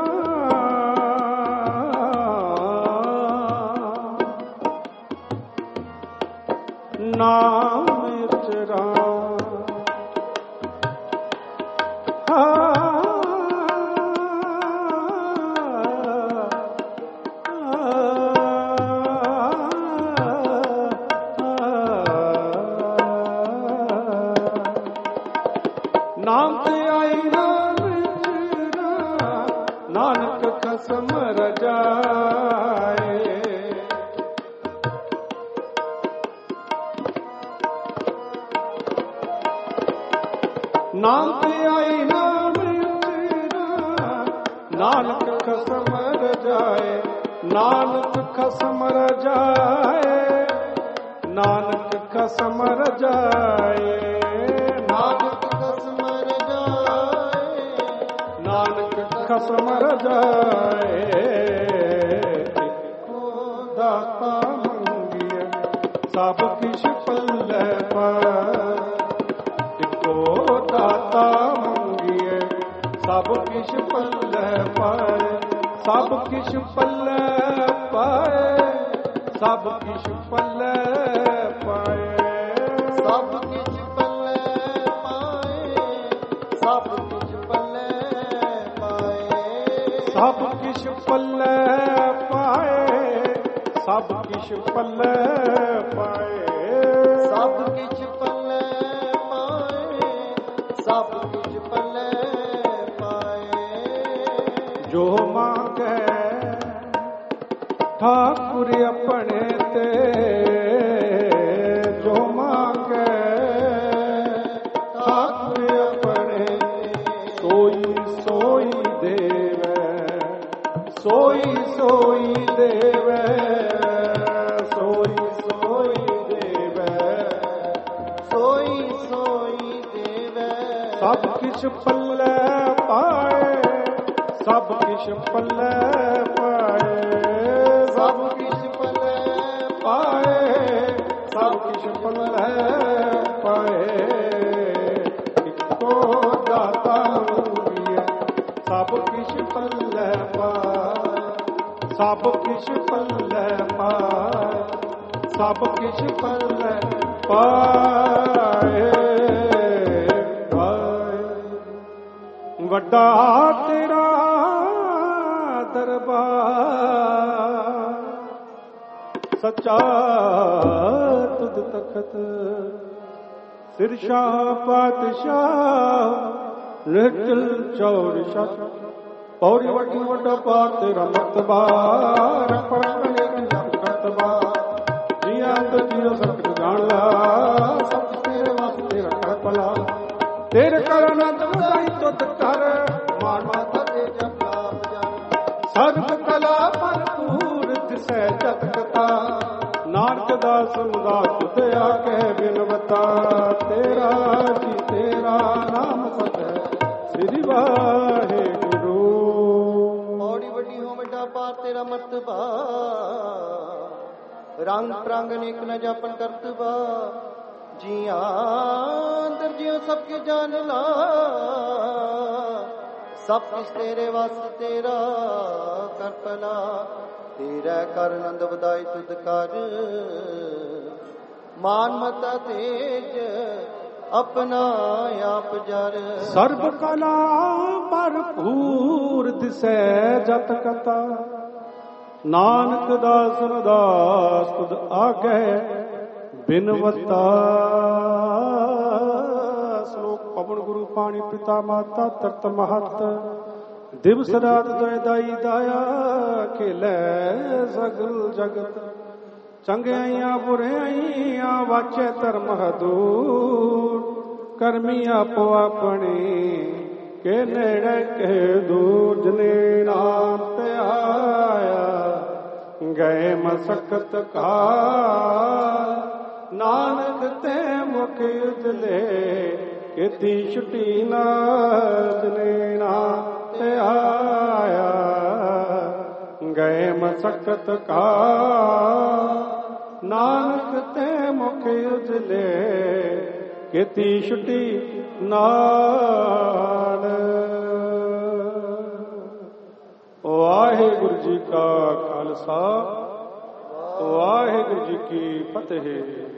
Speaker 1: नाम इचरा ਨਾਮ ਤੇ ਆਈ ਨਾਮ ਚਿਰਾ ਨਾਨਕ ਖਸਮ ਰਜਾਏ। ਨਾਮ ਤੇ ਆਈ ਨਾਮ ਚਿਰਾ ਨਾਨਕ ਖਸਮ ਰਜਾਏ। ਨਾਨਕ ਖਸਮ ਰਜਾਏ, ਨਾਨਕ ਖਸਮ ਰਜਾਏ,
Speaker 2: ਨਾਨਕ ਖਸਮ ਰਜਾਏ,
Speaker 1: ਨਾਨਕ ਖਸਮ ਰਜਾਏ। ਇੱਕੋ ਦਾਤਾ ਮੰਗੀਏ ਸਭ ਕਿਛ ਪੱਲੇ ਪਾਏ। ਇੱਕੋ ਦਾਤਾ ਮੰਗੀਏ ਸਭ ਕਿਛ ਪੱਲੇ ਪਾਏ। ਸਭ ਕਿਛ ਪੱਲੇ ਪਾਏ, ਸਭ ਕਿਛ ਪੱਲੇ ਪਾਏ।
Speaker 2: ਸਭ ਕਿਛ ਪੱਲੇ ਪਾਏ, ਸਭ ਕਿਛ ਪੱਲੇ ਪਾਏ।
Speaker 1: ਸਭ ਕਿਛ ਪੱਲੇ ਪਾਏ, ਸਭ ਕਿਛ ਪੱਲੇ ਪਾਏ।
Speaker 2: ਸਭ ਕਿਛ ਪੱਲੇ ਪਾਏ, ਸਭ ਕਿਛ ਪੱਲੇ ਪਾਏ।
Speaker 1: ਜੋ ਮੰਗੈ ਠਾਕੁਰ ਆਪਣੇ ਤੇ, ਜੋ ਮੰਗੈ ਠਾਕੁਰ ਆਪਣੇ ਤੇ। ਸੋਈ ਸੋਈ ਦੇਵੈ, ਸੋਈ ਸੋਈ ਦੇਵੈ, ਸੋਈ ਸੋਈ ਦੇਵੈ,
Speaker 2: ਸੋਈ ਸੋਈ ਦੇਵੈ।
Speaker 1: ਸਭ ਕਿਛ ਪੱਲੇ ਪਾਏ, ਸਭ ਕਿਛ ਪੱਲੇ ਪਾਏ।
Speaker 2: ਸਭ ਕਿਛ ਪੱਲੇ
Speaker 1: ਪਾਏ, ਸਭ ਕਿਛ ਪੱਲੇ ਪਾਏ। ਇੱਕੋ ਦਾਤਾ ਮੰਗੀਏ ਸਭ ਕਿਛ ਪੱਲੇ ਪਾਏ। ਸਭ ਕਿਛ ਪੱਲੇ ਪਾਏ, ਸਭ ਕਿਛ ਪੱਲੇ ਪਾਏ। ਵੱਡਾ ਤੇਰਾ ਦਰਬਾਰ, ਸੱਚਾ ਤੁਧ ਤਖਤ। ਸਿਰਸ਼ਾਹ ਪਾਤਸ਼ਾਹ ਨਿਹਚਲ ਚੌਰ ਛਤ। ਪੌੜੀ ਵੱਡੀ ਵੱਡਾ ਪਾਰ ਤੇਰਾ ਮਰਤਬਾ, ਪੜ੍ਹਨੇ ਜਪ ਕਰਤਬਾ। ਜੀਆਂ ਤੇ ਜੀਓ ਸਭ ਜਾਣ ਲਾ, ਸਭ ਤੇਰੇ ਵਾਸਤੇ ਰੱਖ ਭਲਾ। ਤੇਰੇ ਕਰ ਅਨੰਦ ਵਧਾਈ ਤੁਧ ਕਰ, ਮਾਨ ਮਾਤਾ ਤੇ ਜਪਾ ਬਜਾਨ। ਸਰਬ ਕਲਾ ਭਰਪੂਰ ਦਿਸੈ ਜਤ ਕਥਾ, ਨਾਨਕ ਦਾਸ ਮੁਦਾ ਤੁਧ ਆਖੇ ਬਿਨਵਤਾ। ਤੇਰਾ ਜੀ ਤੇਰਾ ਨਾਮ ਸਤਿ ਸ੍ਰੀ ਵਾਹਿਗੁਰੂ।
Speaker 2: ਪੌੜੀ ਵੱਡੀ ਹੋ ਵੱਡਾ ਪਾਰ ਤੇਰਾ ਮਰਤਬਾ, ਰੰਗ ਪ੍ਰੰਗ ਅਨੇਕ ਨ ਜਾਪਨ ਕਰਤਬਾ। ਜੀਆਂ ਅੰਦਰ ਜਿਉ ਸਭ ਕੇ ਜਾਨ ਲਾ, ਸਭ ਕੁਛ ਤੇਰੇ ਵਸ ਤੇਰਾ ਕਰ ਭਲਾ। ਤੇਰਾ ਕਰ ਆਨੰਦ ਵਧਾਈ ਤੁਧ ਕਰ, ਮਾਨ ਮਤਾ ਤੇਜ ਆਪਣਾ ਆਪ ਜਰ।
Speaker 1: ਸਰਬ ਕਲਾ ਭਰਪੂਰ ਦਿਸੈ ਜਤ ਕਥਾ, ਨਾਨਕ ਦਾਸ ਅਰਦਾਸ ਤੁਧ ਆਗੇ ਬਿਨਵਤਾ। ਸ਼ਲੋਕ ਪਵਨ ਗੁਰੂ ਪਾਣੀ ਪਿਤਾ ਮਾਤਾ ਤਰਤ ਮਹਤ। ਦਿਵਸ ਰਾਤ ਦੁਇ ਦਾਈ ਦਾਇਆ, ਖੇਲੇ ਸਗਲ ਜਗਤ। ਚੰਗਿਆਈਆਂ ਬੁਰਿਆਈਆਂ ਵਾਚੈ ਧਰਮ ਹਦੂਰ। ਕਰਮੀ ਆਪੋ ਆਪਣੀ ਕੇ ਨੇੜੇ ਕੇ ਦੂਰ। ਜਨੇ ਨਾਮ ਤੇ ਆਇਆ ਗਏ ਮਸਕਤ ਕਾ, ਨਾਨਕ ਤੇ ਮੁਖ ਉਜਲੇ ਕੀਤੀ ਛੁਟੀ ਨਾ। ਜਨੇ ਨਾਮ ਤੇ ਆਇਆ ਗਏ ਮਸਕਤ ਕਾ, ਨਾਨਕ ਤੇ ਮੁਖ ਉਜਲੇ ਕੀਤੀ ਛੁਟੀ ਨਾਲ। ਵਾਹਿਗੁਰੂ ਜੀ ਕਾ ਖਾਲਸਾ, ਵਾਹਿਗੁਰੂ ਜੀ ਕੀ ਫਤਿਹ।